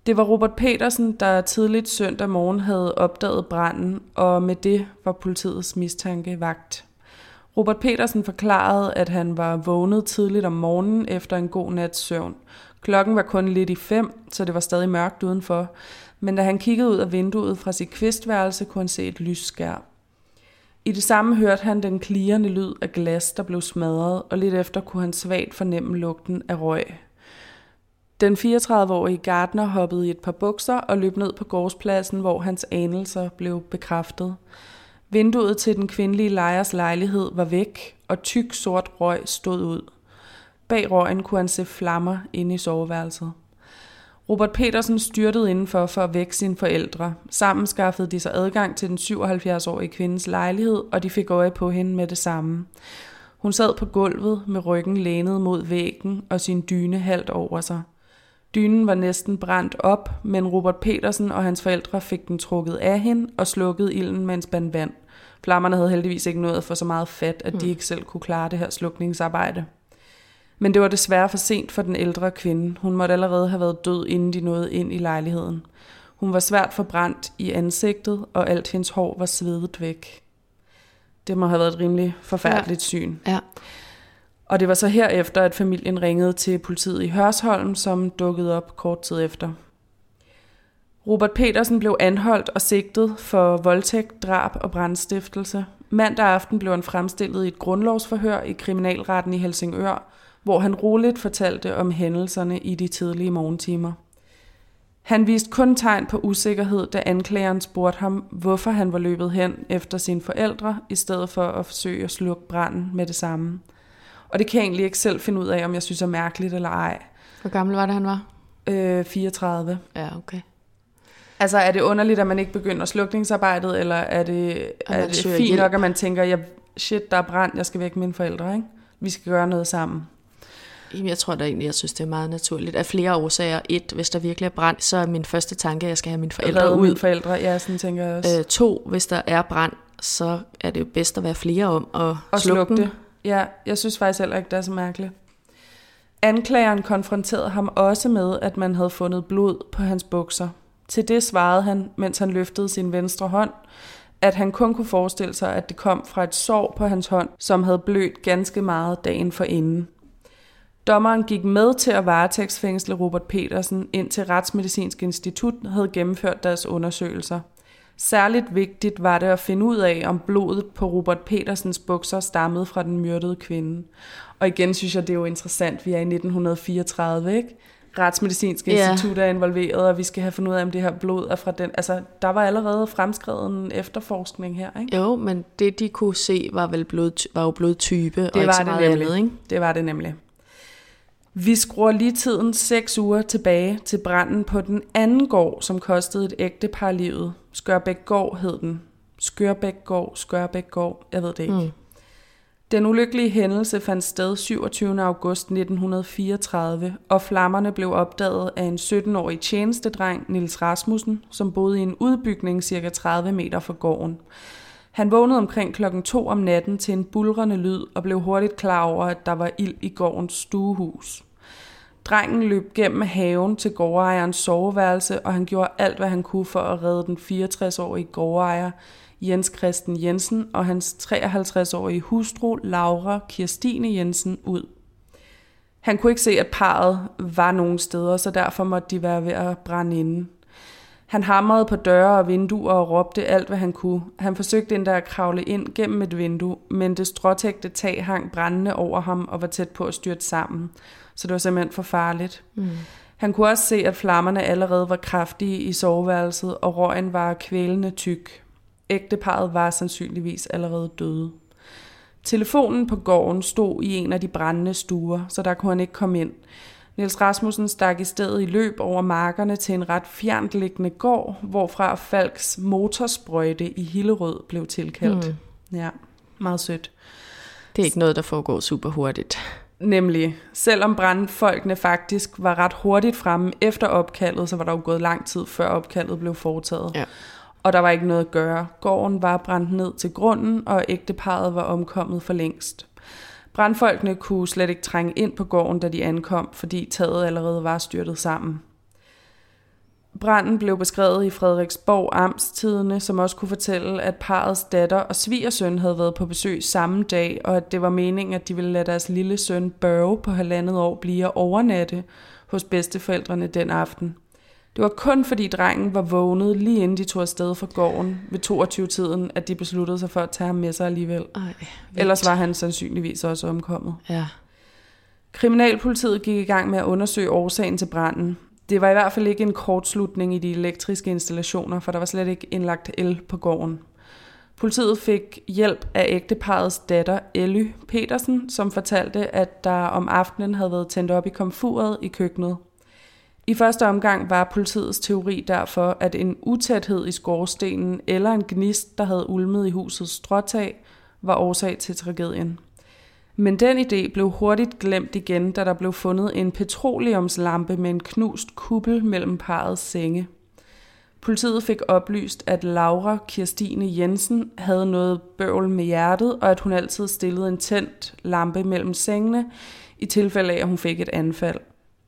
Det var Robert Petersen, der tidligt søndag morgen havde opdaget branden, og med det var politiets mistanke vakt. Robert Petersen forklarede, at han var vågnet tidligt om morgenen efter en god nats søvn. Klokken var kun lidt i 5, så det var stadig mørkt udenfor, men da han kiggede ud af vinduet fra sit kvistværelse, kunne han se et lysskær. I det samme hørte han den klirrende lyd af glas, der blev smadret, og lidt efter kunne han svagt fornemme lugten af røg. Den 34-årige gartner hoppede i et par bukser og løb ned på gårdspladsen, hvor hans anelser blev bekræftet. Vinduet til den kvindelige lejers lejlighed var væk, og tyk sort røg stod ud. Bag røgen kunne han se flammer inde i soveværelset. Robert Petersen styrtede indenfor for at vække sine forældre. Sammen skaffede de sig adgang til den 77-årige kvindes lejlighed, og de fik øje på hende med det samme. Hun sad på gulvet med ryggen lænet mod væggen og sin dyne halvt over sig. Dynen var næsten brændt op, men Robert Petersen og hans forældre fik den trukket af hende og slukkede ilden med en spand vand. Flammerne havde heldigvis ikke nået at få så meget fat, at de ikke selv kunne klare det her slukningsarbejde. Men det var desværre for sent for den ældre kvinde. Hun måtte allerede have været død, inden de nåede ind i lejligheden. Hun var svært forbrændt i ansigtet, og alt hendes hår var svedet væk. Det må have været et rimelig forfærdeligt syn. Ja. Og det var så herefter, at familien ringede til politiet i Hørsholm, som dukkede op kort tid efter. Robert Petersen blev anholdt og sigtet for voldtægt, drab og brandstiftelse. Mandag aften blev han fremstillet i et grundlovsforhør i kriminalretten i Helsingør, hvor han roligt fortalte om hændelserne i de tidlige morgentimer. Han viste kun tegn på usikkerhed, da anklageren spurgte ham, hvorfor han var løbet hen efter sine forældre, i stedet for at forsøge at slukke branden med det samme. Og det kan jeg egentlig ikke selv finde ud af, om jeg synes er mærkeligt eller ej. Hvor gammel var det, han var? 34. Ja, okay. Altså, er det underligt, at man ikke begynder slukningsarbejdet, eller er det fint nok, at man tænker, shit, der er brand, jeg skal væk mine forældre, ikke? Vi skal gøre noget sammen. Jeg tror da egentlig, jeg synes, det er meget naturligt. Af flere årsager. 1, hvis der virkelig er brand, så er min første tanke, at jeg skal have mine forældre ud. Mine forældre, ja, sådan tænker jeg også. 2, hvis der er brand, så er det jo bedst at være flere om at slukke det. Ja, jeg synes faktisk heller ikke, det er så mærkeligt. Anklageren konfronterede ham også med, at man havde fundet blod på hans bukser. Til det svarede han, mens han løftede sin venstre hånd, at han kun kunne forestille sig, at det kom fra et sår på hans hånd, som havde blødt ganske meget dagen forinden. Dommeren gik med til at varetægtsfængsle Robert Petersen, indtil Retsmedicinsk Institut havde gennemført deres undersøgelser. Særligt vigtigt var det at finde ud af, om blodet på Robert Petersens bukser stammede fra den myrdede kvinde. Og igen synes jeg, det er jo interessant. Vi er i 1934, ikke? Retsmedicinsk Institut er involveret, og vi skal have fundet ud af, om det her blod er fra den. Altså, der var allerede fremskrevet en efterforskning her, ikke? Jo, men det de kunne se var jo blodtype, det og ikke så meget andet, ikke? Det var det nemlig. Vi skruer lige tiden 6 uger tilbage til branden på den anden gård, som kostede et ægtepar livet. Skørbækgård hed den. Skørbækgård, jeg ved det ikke. Den ulykkelige hændelse fandt sted 27. august 1934, og flammerne blev opdaget af en 17-årig tjenestedreng, Niels Rasmussen, som boede i en udbygning cirka 30 meter fra gården. Han vågnede omkring klokken 2 om natten til en bulrende lyd og blev hurtigt klar over, at der var ild i gårdens stuehus. Drengen løb gennem haven til gårdejerens soveværelse, og han gjorde alt, hvad han kunne for at redde den 64-årige gårdejer, Jens Christen Jensen, og hans 53-årige hustru, Laura Kirstine Jensen, ud. Han kunne ikke se, at parret var nogen steder, så derfor måtte de være ved at brænde inde. Han hamrede på døre og vinduer og råbte alt, hvad han kunne. Han forsøgte endda at kravle ind gennem et vindue, men det stråtægte tag hang brændende over ham og var tæt på at styrte sammen. Så det var simpelthen for farligt. Han kunne også se, at flammerne allerede var kraftige i soveværelset, og røgen var kvælende tyk. Ægteparret var sandsynligvis allerede døde. Telefonen på gården stod i en af de brændende stuer, så der kunne han ikke komme ind. Niels Rasmussen stak i stedet i løb over markerne til en ret fjerntliggende gård, hvorfra Falks motorsprøjte i Hillerød blev tilkaldt. Ja, meget sødt. Det er ikke noget, der foregår super hurtigt. Nemlig, selvom brandfolkene faktisk var ret hurtigt fremme efter opkaldet, så var der jo gået lang tid før opkaldet blev foretaget. Ja. Og der var ikke noget at gøre. Gården var brændt ned til grunden, og ægteparret var omkommet for længst. Brandfolkene kunne slet ikke trænge ind på gården, da de ankom, fordi taget allerede var styrtet sammen. Branden blev beskrevet i Frederiksborg Amtstidende, som også kunne fortælle, at parrets datter og svigersøn havde været på besøg samme dag, og at det var meningen, at de ville lade deres lille søn Børge på 1,5 år blive og overnatte hos bedsteforældrene den aften. Det var kun fordi drengen var vågnet lige inden de tog afsted fra gården ved 22-tiden, at de besluttede sig for at tage ham med sig alligevel. Ellers var han sandsynligvis også omkommet. Ja. Kriminalpolitiet gik i gang med at undersøge årsagen til branden. Det var i hvert fald ikke en kortslutning i de elektriske installationer, for der var slet ikke indlagt el på gården. Politiet fik hjælp af ægteparrets datter, Elly Petersen, som fortalte, at der om aftenen havde været tændt op i komfuret i køkkenet. I første omgang var politiets teori derfor, at en utæthed i skorstenen eller en gnist, der havde ulmet i husets stråtag, var årsag til tragedien. Men den idé blev hurtigt glemt igen, da der blev fundet en petroleumslampe med en knust kuppel mellem parrets senge. Politiet fik oplyst, at Laura Kirstine Jensen havde noget bøvl med hjertet, og at hun altid stillede en tændt lampe mellem sengene, i tilfælde af, at hun fik et anfald.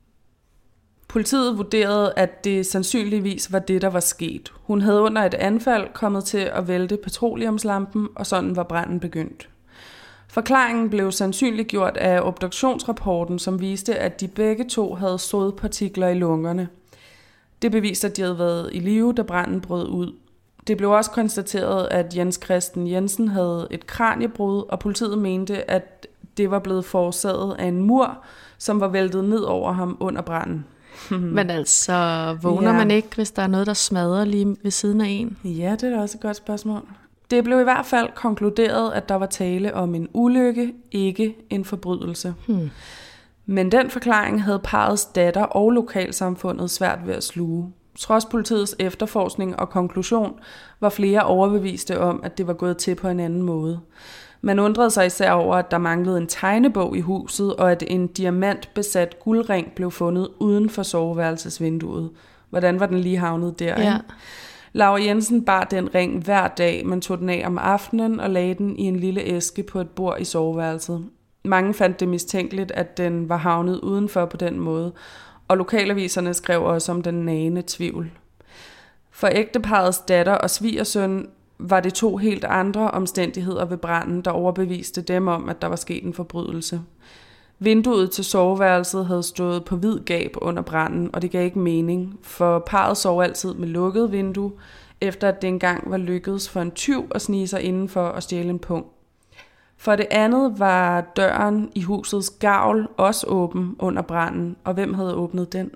Politiet vurderede, at det sandsynligvis var det, der var sket. Hun havde under et anfald kommet til at vælte petroleumslampen, og sådan var branden begyndt. Forklaringen blev sandsynliggjort af obduktionsrapporten, som viste, at de begge to havde sodpartikler i lungerne. Det beviste, at de havde været i live, da branden brød ud. Det blev også konstateret, at Jens Christen Jensen havde et kraniebrud, og politiet mente, at det var blevet forårsaget af en mur, som var væltet ned over ham under branden. Men altså, vågner man ikke, hvis der er noget, der smadrer lige ved siden af en? Ja, det er da også et godt spørgsmål. Det blev i hvert fald konkluderet, at der var tale om en ulykke, ikke en forbrydelse. Men den forklaring havde parrets datter og lokalsamfundet svært ved at sluge. Trods politiets efterforskning og konklusion var flere overbeviste om, at det var gået til på en anden måde. Man undrede sig især over, at der manglede en tegnebog i huset, og at en diamantbesat guldring blev fundet uden for soveværelsesvinduet. Hvordan var den lige havnet der? Ja. Ikke? Laura Jensen bar den ring hver dag, men tog den af om aftenen og lagde den i en lille æske på et bord i soveværelset. Mange fandt det mistænkeligt, at den var havnet udenfor på den måde, og lokalaviserne skrev også om den nagende tvivl. For ægteparrets datter og svigersøn var det 2 helt andre omstændigheder ved branden, der overbeviste dem om, at der var sket en forbrydelse. Vinduet til soveværelset havde stået på vid gab under branden, og det gav ikke mening, for parret sov altid med lukket vindue, efter at det engang var lykkedes for en tyv at snige sig indenfor og stjæle en pung. For det andet var døren i husets gavl også åben under branden, og hvem havde åbnet den?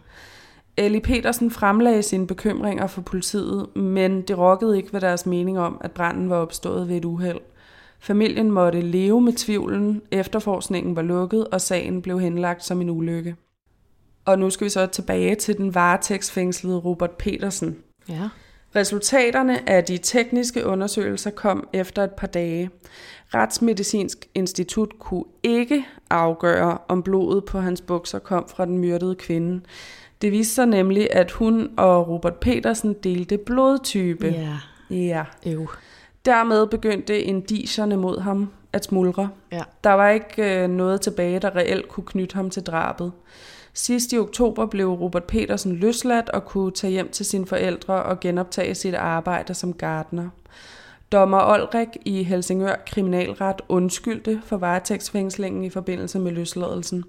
Elly Petersen fremlagde sine bekymringer for politiet, men det rokkede ikke ved deres mening om, at branden var opstået ved et uheld. Familien måtte leve med tvivlen, efterforskningen var lukket, og sagen blev henlagt som en ulykke. Og nu skal vi så tilbage til den varetægtsfængslede Robert Petersen. Ja. Resultaterne af de tekniske undersøgelser kom efter et par dage. Retsmedicinsk Institut kunne ikke afgøre, om blodet på hans bukser kom fra den myrdede kvinde. Det viste sig nemlig, at hun og Robert Petersen delte blodtype. Ja. Dermed begyndte indicierne mod ham at smuldre. Ja. Der var ikke noget tilbage, der reelt kunne knytte ham til drabet. Sidst i oktober blev Robert Petersen løsladt og kunne tage hjem til sine forældre og genoptage sit arbejde som gartner. Dommer Olrik i Helsingør Kriminalret undskyldte for varetægtsfængslingen i forbindelse med løsladelsen.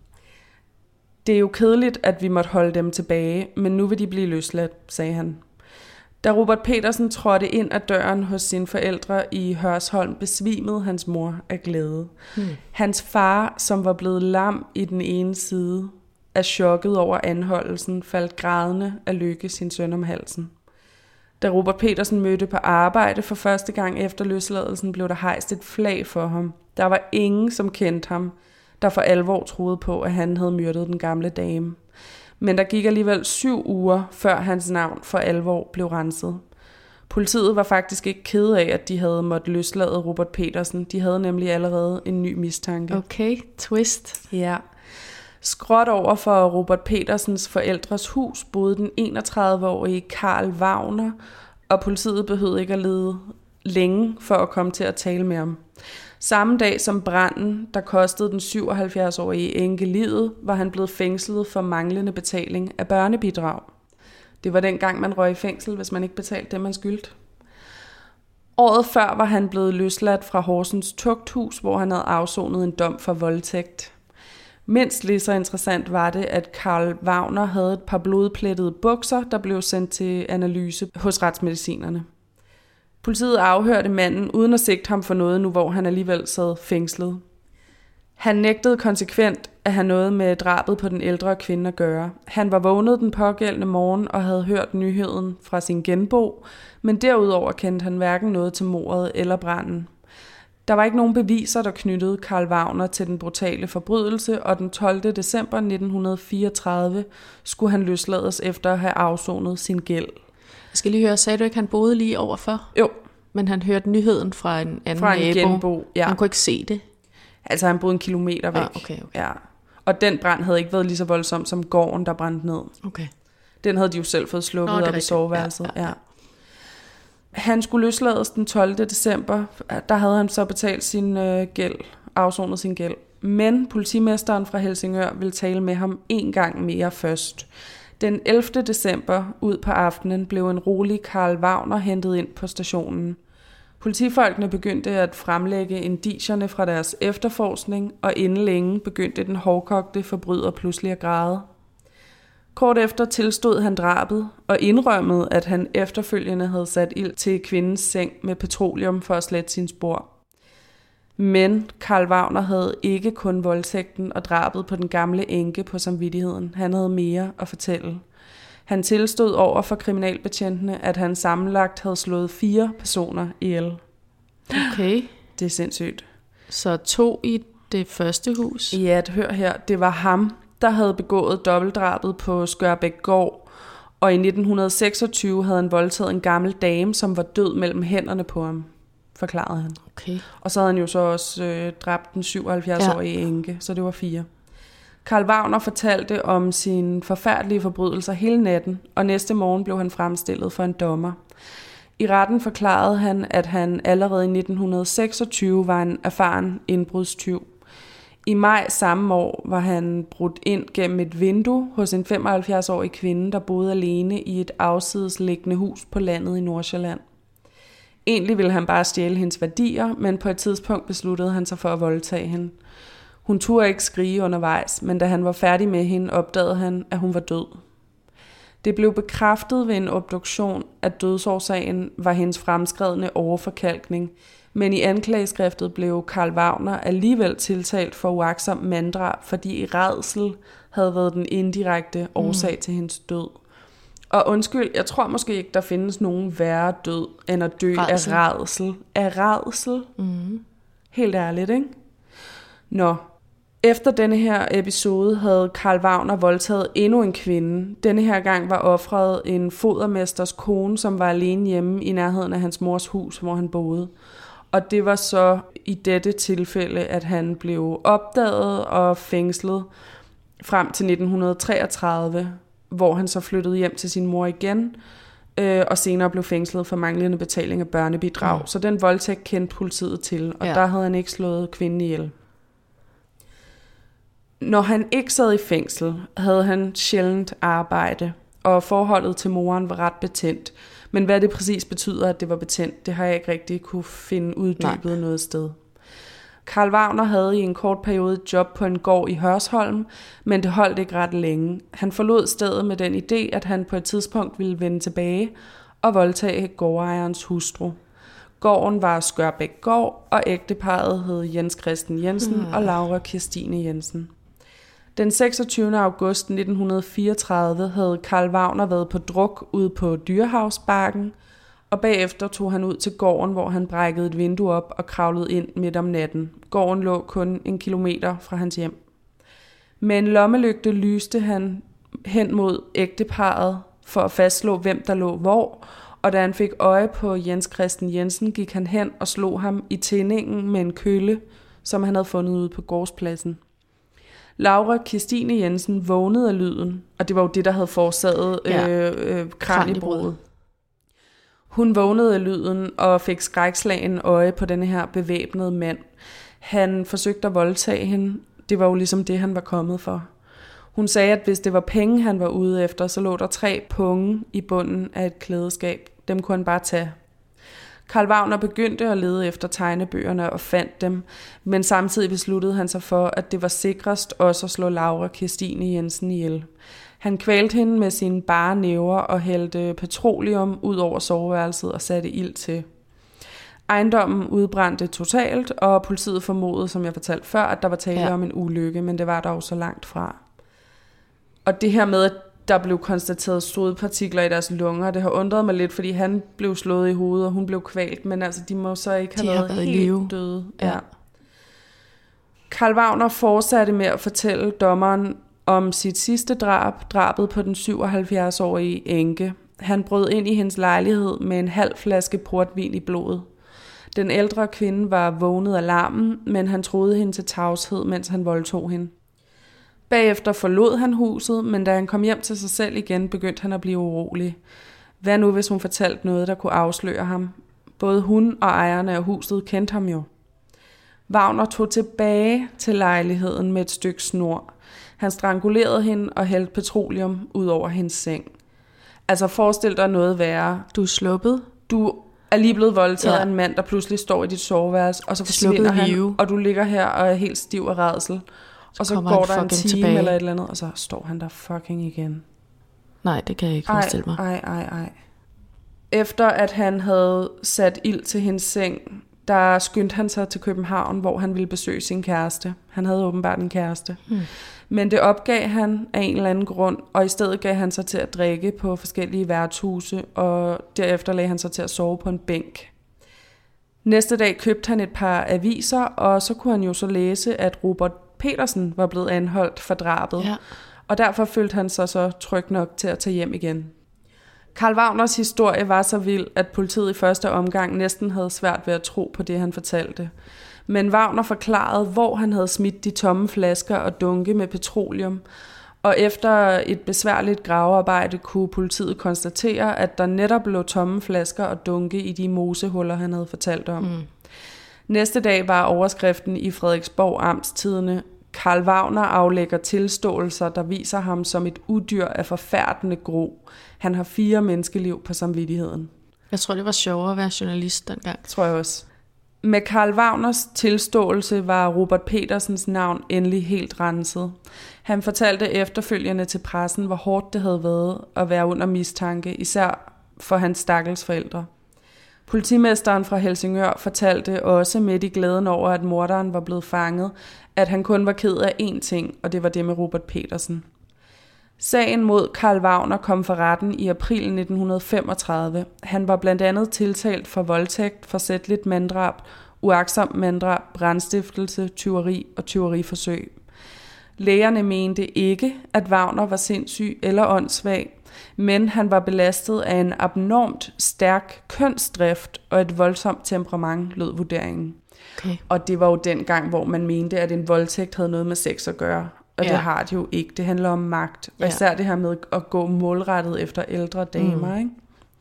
Det er jo kedeligt, at vi måtte holde dem tilbage, men nu vil de blive løsladt, sagde han. Da Robert Petersen trådte ind ad døren hos sine forældre i Hørsholm, besvimede hans mor af glæde. Hans far, som var blevet lam i den ene side, af chokket over anholdelsen, faldt grædende af lykke sin søn om halsen. Da Robert Petersen mødte på arbejde for første gang efter løsladelsen, blev der hejst et flag for ham. Der var ingen, som kendte ham, der for alvor troede på, at han havde myrdet den gamle dame. Men der gik alligevel 7 uger, før hans navn for alvor blev renset. Politiet var faktisk ikke kede af, at de havde måttet løslade Robert Petersen. De havde nemlig allerede en ny mistanke. Okay, twist. Ja. Skråt over for Robert Petersens forældres hus boede den 31-årige Karl Wagner, og politiet behøvede ikke at lede længe for at komme til at tale med ham. Samme dag som branden, der kostede den 77-årige enke livet, var han blevet fængslet for manglende betaling af børnebidrag. Det var dengang, man røg i fængsel, hvis man ikke betalte det, man skyldte. Året før var han blevet løsladt fra Horsens Tugthus, hvor han havde afsonet en dom for voldtægt. Mindst lige så interessant var det, at Carl Wagner havde et par blodplettede bukser, der blev sendt til analyse hos retsmedicinerne. Politiet afhørte manden uden at sigte ham for noget nu, hvor han alligevel sad fængslet. Han nægtede konsekvent at have noget med drabet på den ældre kvinde at gøre. Han var vågnet den pågældende morgen og havde hørt nyheden fra sin genbo, men derudover kendte han hverken noget til mordet eller branden. Der var ikke nogen beviser, der knyttede Carl Wagner til den brutale forbrydelse, og den 12. december 1934 skulle han løslades efter at have afsonet sin gæld. Jeg skal lige høre, sagde du ikke, han boede lige overfor? Jo. Men han hørte nyheden fra en anden fra en nabo. genbo, ja. Han kunne ikke se det? Altså han boede en kilometer væk. Okay. Ja. Og den brand havde ikke været lige så voldsom som gården, der brændte ned. Okay. Den havde de jo selv fået slukket op i soveværelset. Ja. Han skulle løslades den 12. december. Der havde han så betalt sin gæld, afsonet sin gæld. Men politimesteren fra Helsingør ville tale med ham en gang mere først. Den 11. december ud på aftenen blev en rolig Carl Wagner hentet ind på stationen. Politifolkene begyndte at fremlægge indicierne fra deres efterforskning, og inden længe begyndte den hårdkogte forbryder pludselig at græde. Kort efter tilstod han drabet og indrømmede, at han efterfølgende havde sat ild til kvindens seng med petroleum for at slette sin spor. Men Carl Wagner havde ikke kun voldtægten og drabet på den gamle enke på samvittigheden. Han havde mere at fortælle. Han tilstod over for kriminalbetjentene, at han sammenlagt havde slået 4 personer ihjel. Okay. Det er sindssygt. Så 2 i det første hus? Ja, hør her. Det var ham, der havde begået dobbeltdrabet på Skørbæk Gård, og i 1926 havde han voldtaget en gammel dame, som var død mellem hænderne på ham, forklarede han. Okay. Og så havde han jo så også dræbt den 77-årige enke, så det var 4. Carl Wagner fortalte om sine forfærdelige forbrydelser hele natten, og næste morgen blev han fremstillet for en dommer. I retten forklarede han, at han allerede i 1926 var en erfaren indbrudstyv. I maj samme år var han brudt ind gennem et vindue hos en 75-årig kvinde, der boede alene i et afsidesliggende hus på landet i Nordsjælland. Egentlig ville han bare stjæle hendes værdier, men på et tidspunkt besluttede han sig for at voldtage hende. Hun turde ikke skrige undervejs, men da han var færdig med hende, opdagede han, at hun var død. Det blev bekræftet ved en obduktion, at dødsårsagen var hendes fremskredne overforkalkning, men i anklageskriftet blev Carl Wagner alligevel tiltalt for uagtsom manddrab, fordi rædsel havde været den indirekte årsag til hendes død. Og undskyld, jeg tror måske ikke, der findes nogen værre død, end at dø af rædsel. Af rædsel? Mm. Helt ærligt, ikke? Nå. Efter denne her episode havde Carl Wagner voldtaget endnu en kvinde. Denne her gang var offeret en fodermesters kone, som var alene hjemme i nærheden af hans mors hus, hvor han boede. Og det var så i dette tilfælde, at han blev opdaget og fængslet frem til 1933, hvor han så flyttede hjem til sin mor igen, og senere blev fængslet for manglende betaling af børnebidrag. Så den voldtægt kendte politiet til, og der havde han ikke slået kvinden ihjel. Når han ikke sad i fængsel, havde han sjældent arbejde, og forholdet til moren var ret betændt. Men hvad det præcis betyder, at det var betændt, det har jeg ikke rigtig kunne finde uddybet noget sted. Carl Wagner havde i en kort periode et job på en gård i Hørsholm, men det holdt ikke ret længe. Han forlod stedet med den idé, at han på et tidspunkt ville vende tilbage og voldtage gårdejerens hustru. Gården var Skørbæk Gård, og ægteparret hed Jens Christen Jensen og Laura Kirstine Jensen. Den 26. august 1934 havde Carl Wagner været på druk ude på Dyrehavsbakken, og bagefter tog han ud til gården, hvor han brækkede et vindue op og kravlede ind midt om natten. Gården lå kun 1 kilometer fra hans hjem. Med en lommelygte lyste han hen mod ægteparret for at fastslå, hvem der lå hvor, og da han fik øje på Jens Christen Jensen, gik han hen og slog ham i tindingen med en kølle, som han havde fundet ude på gårdspladsen. Laura Kirstine Jensen vågnede af lyden, og det var jo det, der havde forårsaget kraniebruddet. Hun vågnede af lyden og fik skrækslagen øje på denne her bevæbnede mand. Han forsøgte at voldtage hende. Det var jo ligesom det, han var kommet for. Hun sagde, at hvis det var penge, han var ude efter, så lå der 3 punge i bunden af et klædeskab. Dem kunne han bare tage. Carl Wagner begyndte at lede efter tegnebøgerne og fandt dem, men samtidig besluttede han sig for, at det var sikrest også at slå Laura Kirstine Jensen ihjel. Han kvalte hende med sine bare næver og hældte petroleum ud over soveværelset og satte ild til. Ejendommen udbrændte totalt, og politiet formodede, som jeg fortalte før, at der var tale om en ulykke, men det var dog så langt fra. Og det her med, at der blev konstateret sodpartikler i deres lunger, det har undret mig lidt, fordi han blev slået i hovedet, og hun blev kvalt, men altså, de må så ikke have været helt døde. Ja. Carl Wagner fortsatte med at fortælle dommeren om sit sidste drabet på den 77-årige enke. Han brød ind i hendes lejlighed med en halv flaske portvin i blodet. Den ældre kvinde var vågnet af larmen, men han troede hende til tavshed, mens han voldtog hende. Bagefter forlod han huset, men da han kom hjem til sig selv igen, begyndte han at blive urolig. Hvad nu, hvis hun fortalte noget, der kunne afsløre ham? Både hun og ejerne af huset kendte ham jo. Wagner tog tilbage til lejligheden med et stykke snor. Han strangulerede hende og hældte petroleum ud over hendes seng. Altså forestil dig noget værre. Du er sluppet. Du er lige blevet voldtaget af en mand, der pludselig står i dit soveværelse, og så forsvinder han, og du ligger her og er helt stiv af rædsel. Og så går der en time tilbage, eller et eller andet, og så står han der fucking igen. Nej, det kan jeg ikke forestille mig. Ej. Efter at han havde sat ild til hendes seng, der skyndte han sig til København, hvor han ville besøge sin kæreste. Han havde åbenbart en kæreste. Men det opgav han af en eller anden grund, og i stedet gav han sig til at drikke på forskellige værtshuse, og derefter lagde han sig til at sove på en bænk. Næste dag købte han et par aviser, og så kunne han jo så læse, at Robert Petersen var blevet anholdt for drabet, og derfor følte han sig så tryg nok til at tage hjem igen. Carl Wagners historie var så vild, at politiet i første omgang næsten havde svært ved at tro på det, han fortalte. Men Wagner forklarede, hvor han havde smidt de tomme flasker og dunke med petroleum, og efter et besværligt gravearbejde kunne politiet konstatere, at der netop lå tomme flasker og dunke i de mosehuller, han havde fortalt om. Næste dag var overskriften i Frederiksborg Amtstidende: Carl Wagner aflægger tilståelser, der viser ham som et udyr af forfærdende gro. Han har 4 menneskeliv på samvittigheden. Jeg tror, det var sjovere at være journalist dengang. Tror jeg også. Med Carl Wagners tilståelse var Robert Petersens navn endelig helt renset. Han fortalte efterfølgende til pressen, hvor hårdt det havde været at være under mistanke, især for hans stakkels forældre. Politimesteren fra Helsingør fortalte også midt i glæden over, at morderen var blevet fanget, at han kun var ked af én ting, og det var det med Robert Petersen. Sagen mod Carl Wagner kom for retten i april 1935. Han var blandt andet tiltalt for voldtægt, forsætligt manddrab, uagtsomt manddrab, brandstiftelse, tyveri og tyveriforsøg. Lægerne mente ikke, at Wagner var sindssyg eller åndssvag, men han var belastet af en abnormt stærk kønsdrift og et voldsomt temperament, lød vurderingen. Okay. Og det var jo den gang, hvor man mente, at en voldtægt havde noget med sex at gøre. Og det har det jo ikke. Det handler om magt. Og især det her med at gå målrettet efter ældre damer. Ikke?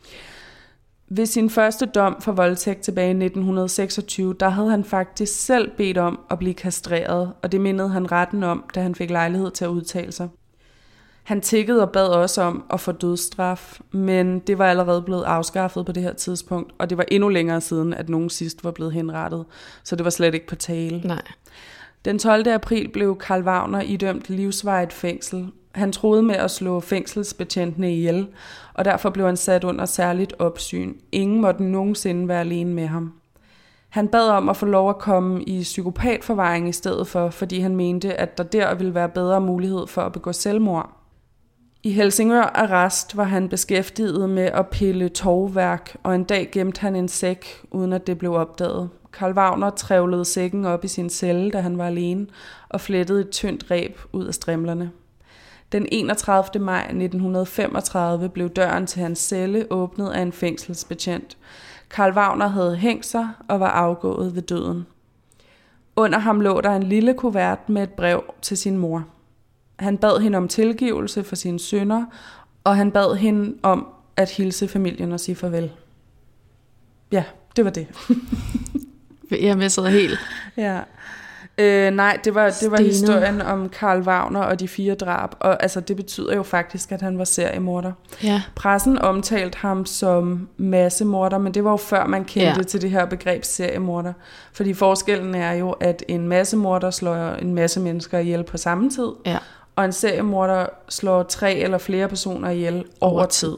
Ved sin første dom for voldtægt tilbage i 1926, der havde han faktisk selv bedt om at blive kastreret, og det mindede han retten om, da han fik lejlighed til at udtale sig. Han tiggede og bad også om at få dødsstraf, men det var allerede blevet afskaffet på det her tidspunkt, og det var endnu længere siden, at nogen sidst var blevet henrettet, så det var slet ikke på tale. Nej. Den 12. april blev Carl Wagner idømt livsvarigt fængsel. Han troede med at slå fængselsbetjentene ihjel, og derfor blev han sat under særligt opsyn. Ingen måtte nogensinde være alene med ham. Han bad om at få lov at komme i psykopatforvaring i stedet for, fordi han mente, at der ville være bedre mulighed for at begå selvmord. I Helsingør Arrest var han beskæftiget med at pille tovværk, og en dag gemte han en sæk, uden at det blev opdaget. Carl Wagner trævlede sækken op i sin celle, da han var alene, og flettede et tyndt reb ud af strimlerne. Den 31. maj 1935 blev døren til hans celle åbnet af en fængselsbetjent. Carl Wagner havde hængt sig og var afgået ved døden. Under ham lå der en lille kuvert med et brev til sin mor. Han bad hende om tilgivelse for sine synder, og han bad hende om at hilse familien og sige farvel. Ja, det var det. Jeg missede helt. Ja. Nej, det var historien om Carl Wagner og de 4 drab, og altså, det betyder jo faktisk, at han var seriemorder. Ja. Pressen omtalte ham som massemorder, men det var jo før man kendte til det her begreb seriemorder. Fordi forskellen er jo, at en massemorder slår en masse mennesker ihjel på samme tid, og en seriemorder slår 3 eller flere personer ihjel over tid.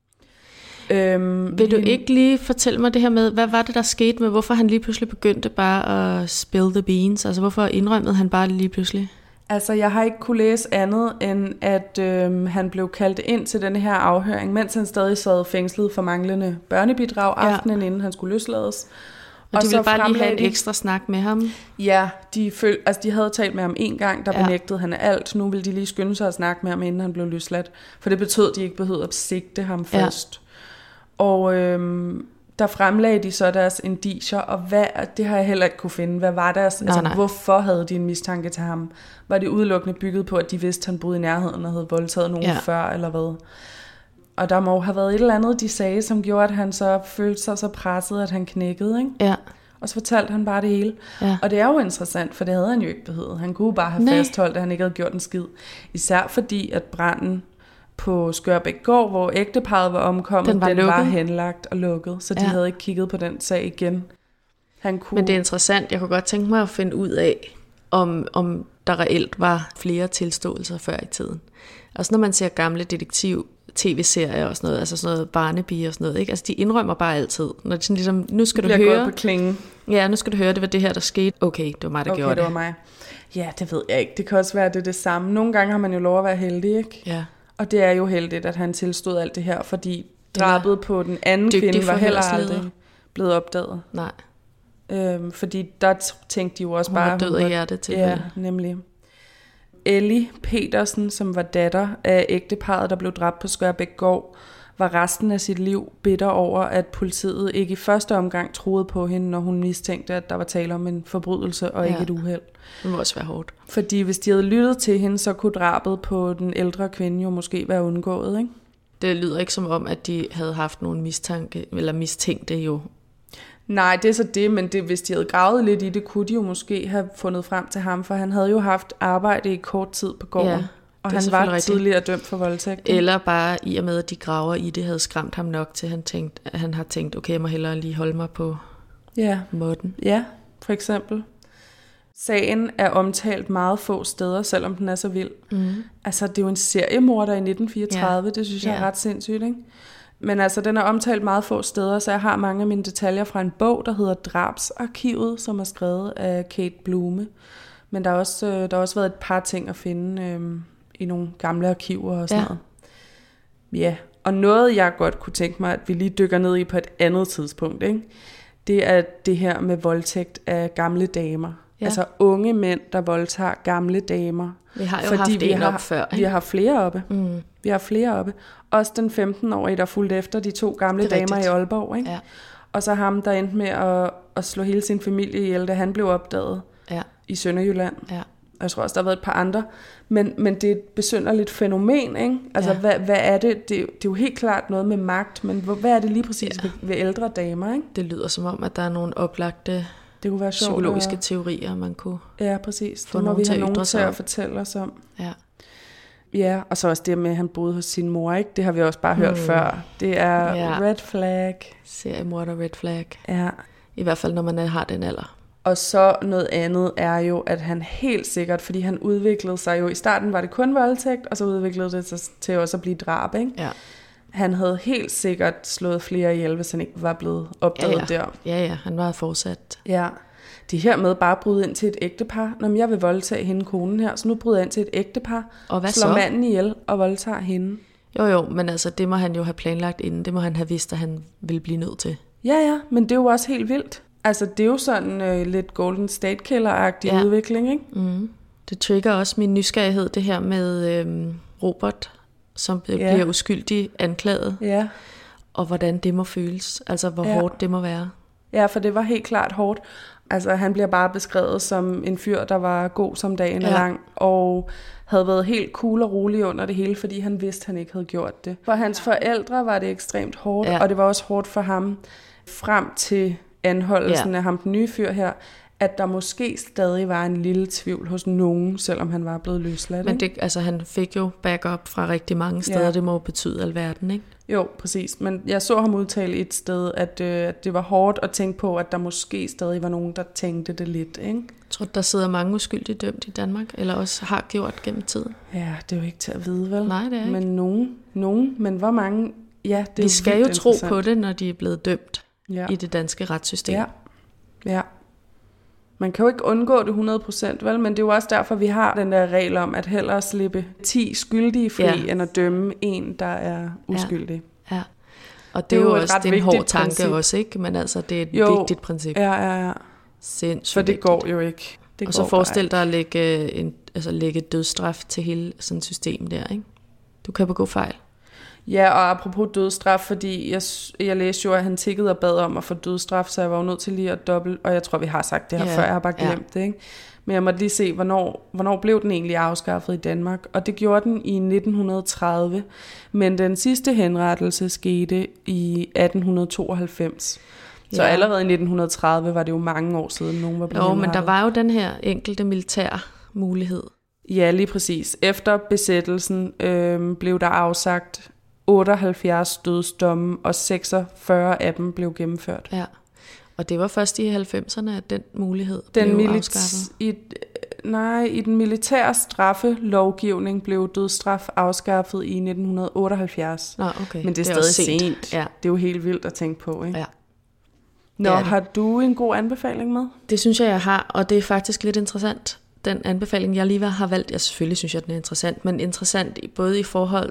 Vil du ikke lige fortælle mig det her med, hvad var det, der skete med, hvorfor han lige pludselig begyndte bare at spill the beans? Altså, hvorfor indrømmede han bare lige pludselig? Altså, jeg har ikke kunne læse andet, end at han blev kaldt ind til denne her afhøring, mens han stadig sad fængslet for manglende børnebidrag aftenen, inden han skulle løslades. Og de ville bare lige have en ekstra snak med ham? Ja, de havde talt med ham en gang, der benægtede han alt. Nu ville de lige skynde sig at snakke med ham, inden han blev løsladt. For det betød, at de ikke behøvede at sigte ham først. Og der fremlagde de så deres indicier, og det har jeg heller ikke kunne finde. Hvad var deres? Hvorfor havde de en mistanke til ham? Var det udelukkende bygget på, at de vidste, at han boede i nærheden og havde voldtaget nogen før, eller hvad? Og der må have været et eller andet, de sagde, som gjorde, at han så følte sig så presset, at han knækkede, ikke? Ja. Og så fortalte han bare det hele. Ja. Og det er jo interessant, for det havde han jo ikke behøvet. Han kunne bare have fastholdt, at han ikke havde gjort en skid. Især fordi, at branden på Skørbækgård, hvor ægteparret var omkommet, den var henlagt og lukket, så de havde ikke kigget på den sag igen. Men det er interessant. Jeg kunne godt tænke mig at finde ud af, om der reelt var flere tilståelser før i tiden. Altså når man ser gamle tv-serier og sådan noget, altså sådan noget Barnaby og sådan noget, ikke? Altså de indrømmer bare altid. Når de sådan ligesom, nu skal du høre. På klingen. Ja, nu skal du høre, det var det her, der skete. Okay, det var mig, der gjorde det. Okay, det var mig. Ja, det ved jeg ikke. Det kan også være, at det er det samme. Nogle gange har man jo lov at være heldig, ikke? Ja. Og det er jo heldigt, at han tilstod alt det her, fordi drabet på den anden kvinde var heller aldrig blevet opdaget. Nej. Fordi der tænkte de jo også hun bare... Hun var død af hjertet til. Ja, nemlig. Ellie Petersen, som var datter af ægteparret, der blev dræbt på Skørbækgård, var resten af sit liv bitter over, at politiet ikke i første omgang troede på hende, når hun mistænkte, at der var tale om en forbrydelse og ikke et uheld. Det må også være hårdt. Fordi hvis de havde lyttet til hende, så kunne drabet på den ældre kvinde jo måske være undgået, ikke? Det lyder ikke som om, at de havde haft nogen mistanke, eller mistænkte jo. Nej, det er så det, men hvis de havde gravet lidt i det, kunne de jo måske have fundet frem til ham, for han havde jo haft arbejde i kort tid på gården. Ja. Og han var tidligere dømt for voldtægt. Eller bare i og med, at de graver i det, havde skræmt ham nok til, at han har tænkt, okay, jeg må hellere lige holde mig på måtten. Ja, for eksempel. Sagen er omtalt meget få steder, selvom den er så vild. Mm. Altså, det er jo en seriemorder i 1934, det synes jeg er ret sindssygt, ikke? Men altså, den er omtalt meget få steder, så jeg har mange af mine detaljer fra en bog, der hedder Drabsarkivet, som er skrevet af Kate Blume. Men der har også været et par ting at finde i nogle gamle arkiver og sådan noget. Ja, og noget jeg godt kunne tænke mig, at vi lige dykker ned i på et andet tidspunkt, ikke? Det er det her med voldtægt af gamle damer. Ja. Altså unge mænd, der voldtager gamle damer. Vi har jo haft en op før. Vi har flere oppe. Mm. Vi har flere oppe. Også den 15-årige, der fulgte efter de 2 gamle damer i Aalborg. Ikke? Ja. Og så ham, der endte med at slå hele sin familie ihjel, da han blev opdaget i Sønderjylland. Ja. Og jeg tror også, der har været et par andre. Men det er et besynderligt fænomen, ikke? Altså, hvad er det? Det er jo helt klart noget med magt, men hvad er det lige præcis ved ældre damer, ikke? Det lyder som om, at der er nogle oplagte psykologiske teorier, man kunne præcis. Det må vi have nogen til at fortælle os om. Ja. Ja, og så også det med, at han boede hos sin mor, ikke? Det har vi også bare hørt før. Det er red flag. Seriemorder red flag. Ja. I hvert fald, når man har den alder. Og så noget andet er jo, at han helt sikkert, fordi han udviklede sig jo, i starten var det kun voldtægt, og så udviklede det sig til også at blive drab, ikke? Ja. Han havde helt sikkert slået flere ihjel, hvis han ikke var blevet opdaget der. Ja, han var fortsat. Ja, det her med bare at bryde ind til et ægtepar. Når jeg vil voldtage hende, konen her, så nu bryder jeg ind til et ægtepar, og hvad slår manden ihjel og voldtager hende. Jo, men altså det må han jo have planlagt inden, det må han have vidst, at han ville blive nødt til. Ja, men det er jo også helt vildt. Altså det er jo sådan lidt Golden State Killer-agtig udvikling, ikke? Mm. Det trigger også min nysgerrighed, det her med Robert, som bliver uskyldig anklaget, og hvordan det må føles, altså hvor hårdt det må være. Ja, for det var helt klart hårdt. Altså han bliver bare beskrevet som en fyr, der var god som dagen lang, og havde været helt cool og rolig under det hele, fordi han vidste, han ikke havde gjort det. For hans forældre var det ekstremt hårdt, og det var også hårdt for ham frem til anholdelsen af ham, den nye fyr her, at der måske stadig var en lille tvivl hos nogen, selvom han var blevet løsladt. Men det, altså, han fik jo backup fra rigtig mange steder, det må jo betyde alverden, ikke? Jo, præcis. Men jeg så ham udtale et sted, at det var hårdt at tænke på, at der måske stadig var nogen, der tænkte det lidt, ikke? Tror du, der sidder mange uskyldige dømt i Danmark, eller også har gjort gennem tiden? Ja, det er jo ikke til at vide, vel? Nej, det er ikke. Men nogen, men hvor mange? Ja, det er vi skal jo tro på det, når de er blevet dømt i det danske retssystem. Ja. Man kan jo ikke undgå det 100%, vel? Men det er jo også derfor, vi har den der regel om, at hellere slippe 10 skyldige fri, end at dømme en, der er uskyldig. Ja. Og det er jo også en hård tanke princip. Også, ikke? Men altså, det er et vigtigt princip. Ja. Sindssygt for det går jo ikke. Og så forestil dig at lægge dødsstraf til hele sådan et system der, ikke? Du kan begå fejl. Ja, og apropos dødsstraf, fordi jeg læste jo, at han tiggede og bad om at få dødsstraf, så jeg var jo nødt til lige at dobbelt, og jeg tror, vi har sagt det her før, jeg har bare glemt det, ikke? Men jeg måtte lige se, hvornår blev den egentlig afskaffet i Danmark, og det gjorde den i 1930, men den sidste henrettelse skete i 1892. Så allerede i 1930 var det jo mange år siden, nogen var blevet henrettet. Men der var jo den her enkelte militær mulighed. Ja, lige præcis. Efter besættelsen blev der afsagt 78 dødsdomme, og 46 af dem blev gennemført. Ja, og det var først i 90'erne, at den mulighed blev afskaffet. I den militære straffelovgivning blev dødsstraf afskaffet i 1978. Okay. Men det er stadig sent. Ja. Det er jo helt vildt at tænke på, ikke? Ja. Har du en god anbefaling med? Det synes jeg har, og det er faktisk lidt interessant. Den anbefaling, jeg lige har valgt, selvfølgelig synes jeg, den er interessant, men interessant både i forhold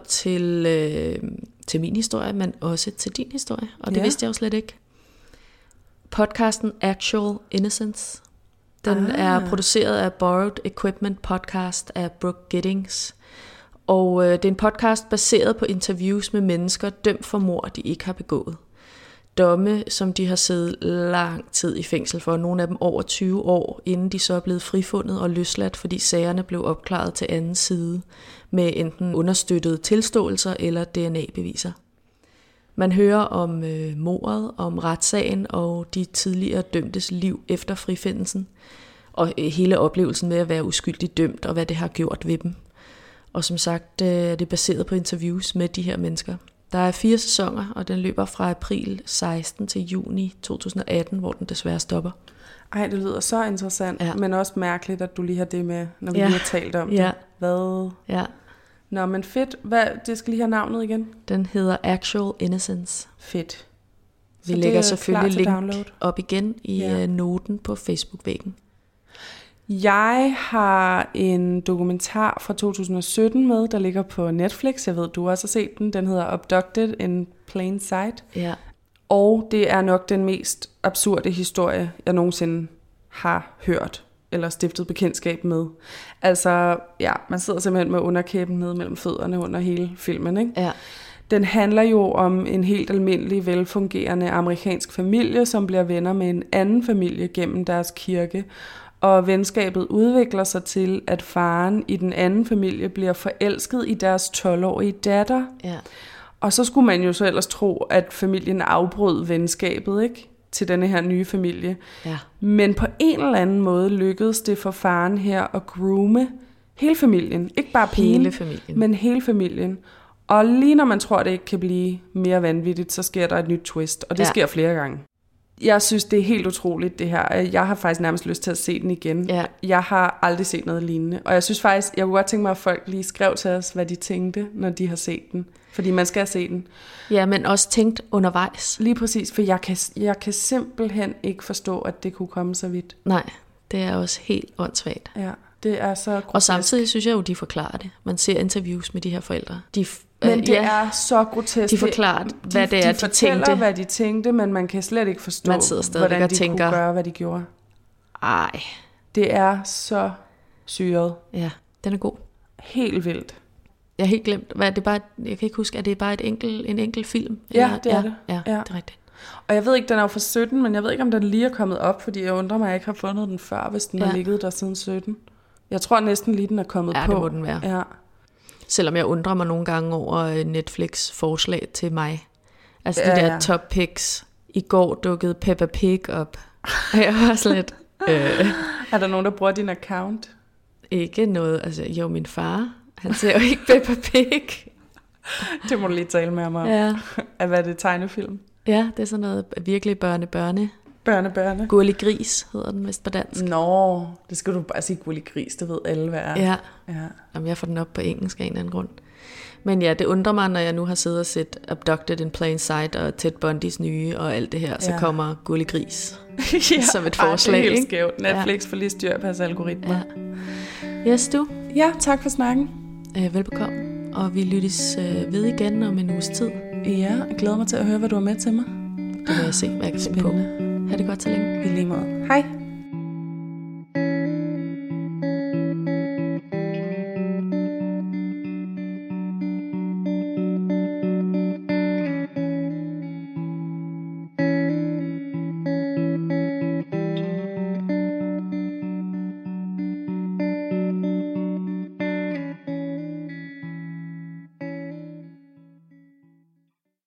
til min historie, men også til din historie, og det vidste jeg jo slet ikke. Podcasten Actual Innocence, den er produceret af Borrowed Equipment Podcast af Brooke Giddings, og det er en podcast baseret på interviews med mennesker dømt for mord, de ikke har begået. Domme, som de har siddet lang tid i fængsel for, nogle af dem over 20 år, inden de så er blevet frifundet og løsladt, fordi sagerne blev opklaret til anden side med enten understøttede tilståelser eller DNA-beviser. Man hører om mordet, om retssagen og de tidligere dømtes liv efter frifindelsen, og hele oplevelsen med at være uskyldigt dømt og hvad det har gjort ved dem. Og som sagt, det er baseret på interviews med de her mennesker. Der er 4 sæsoner, og den løber fra april 16 til juni 2018, hvor den desværre stopper. Ej, det lyder så interessant, men også mærkeligt, at du lige har det med, når vi lige har talt om det. Hvad? Ja. Nå, men fedt. Det skal lige have navnet igen. Den hedder Actual Innocence. Fedt. Vi lægger selvfølgelig link op igen i noten på Facebook-væggen. Jeg har en dokumentar fra 2017 med, der ligger på Netflix. Jeg ved, du også har set den. Den hedder Abducted in Plain Sight. Ja. Og det er nok den mest absurde historie, jeg nogensinde har hørt eller stiftet bekendtskab med. Altså, man sidder simpelthen med underkæben nede mellem fødderne under hele filmen, ikke? Ja. Den handler jo om en helt almindelig, velfungerende amerikansk familie, som bliver venner med en anden familie gennem deres kirke. Og venskabet udvikler sig til, at faren i den anden familie bliver forelsket i deres 12-årige datter. Ja. Og så skulle man jo så ellers tro, at familien afbrød venskabet, ikke? Til denne her nye familie. Ja. Men på en eller anden måde lykkedes det for faren her at groome hele familien. Ikke bare pigen, men hele familien. Og lige når man tror, at det ikke kan blive mere vanvittigt, så sker der et nyt twist. Og det sker flere gange. Jeg synes, det er helt utroligt, det her. Jeg har faktisk nærmest lyst til at se den igen. Ja. Jeg har aldrig set noget lignende. Og jeg synes faktisk, jeg kunne godt tænke mig, at folk lige skrev til os, hvad de tænkte, når de har set den. Fordi man skal se den. Ja, men også tænkt undervejs. Lige præcis, for jeg kan simpelthen ikke forstå, at det kunne komme så vidt. Nej, det er også helt åndssvagt. Ja, det er så grotesk. Og samtidig synes jeg jo, de forklarer det. Man ser interviews med de her forældre. Men det er så grotesk. De forklarer, hvad det er, de fortæller, hvad de tænkte, men man kan slet ikke forstå, hvordan de kunne gøre, hvad de gjorde. Ej. Det er så syret. Ja, den er god. Helt vildt. Jeg har helt glemt, jeg kan ikke huske, at det er bare en enkelt film? Ja, det er det. Ja, det er rigtigt. Og jeg ved ikke, den er jo fra 17, men jeg ved ikke, om den lige er kommet op, fordi jeg undrer mig, at jeg ikke har fundet den før, hvis den har ligget der siden 17. Jeg tror næsten lige, den er kommet på. Ja, det må den være. Ja. Selvom jeg undrer mig nogle gange over Netflix forslag til mig. Altså de der top picks. I går dukkede Peppa Pig op. Og jeg var slet... Er der nogen, der bruger din account? Ikke noget, altså jo, min far, han ser jo ikke Peppa Pig. Det må du lige tale med ham om. Ja. Hvad er det, tegnefilm? Ja, det er sådan noget virkelig børne. Børne. Gurlig Gris hedder den mest på dansk. Nå, det skal du bare sige Gurlig Gris, det ved alle, hvad er. Ja. Ja. Jamen, jeg får den op på engelsk af en eller anden grund. Men ja, det undrer mig, når jeg nu har siddet og set Abducted in Plain Sight og Ted Bundys nye og alt det her, så kommer Gurlig Gris som et forslag. Det er helt skævt. Netflix får lige styr på hans algoritmer. Ja. Yes, du. Ja, tak for snakken. Velbekomme. Og vi lyttes ved igen om en uges tid. Ja, jeg glæder mig til at høre, hvad du har med til mig. Det vil jeg se, hvad jeg kan finde på. Ha' det godt så længe. I lige måde. Hej.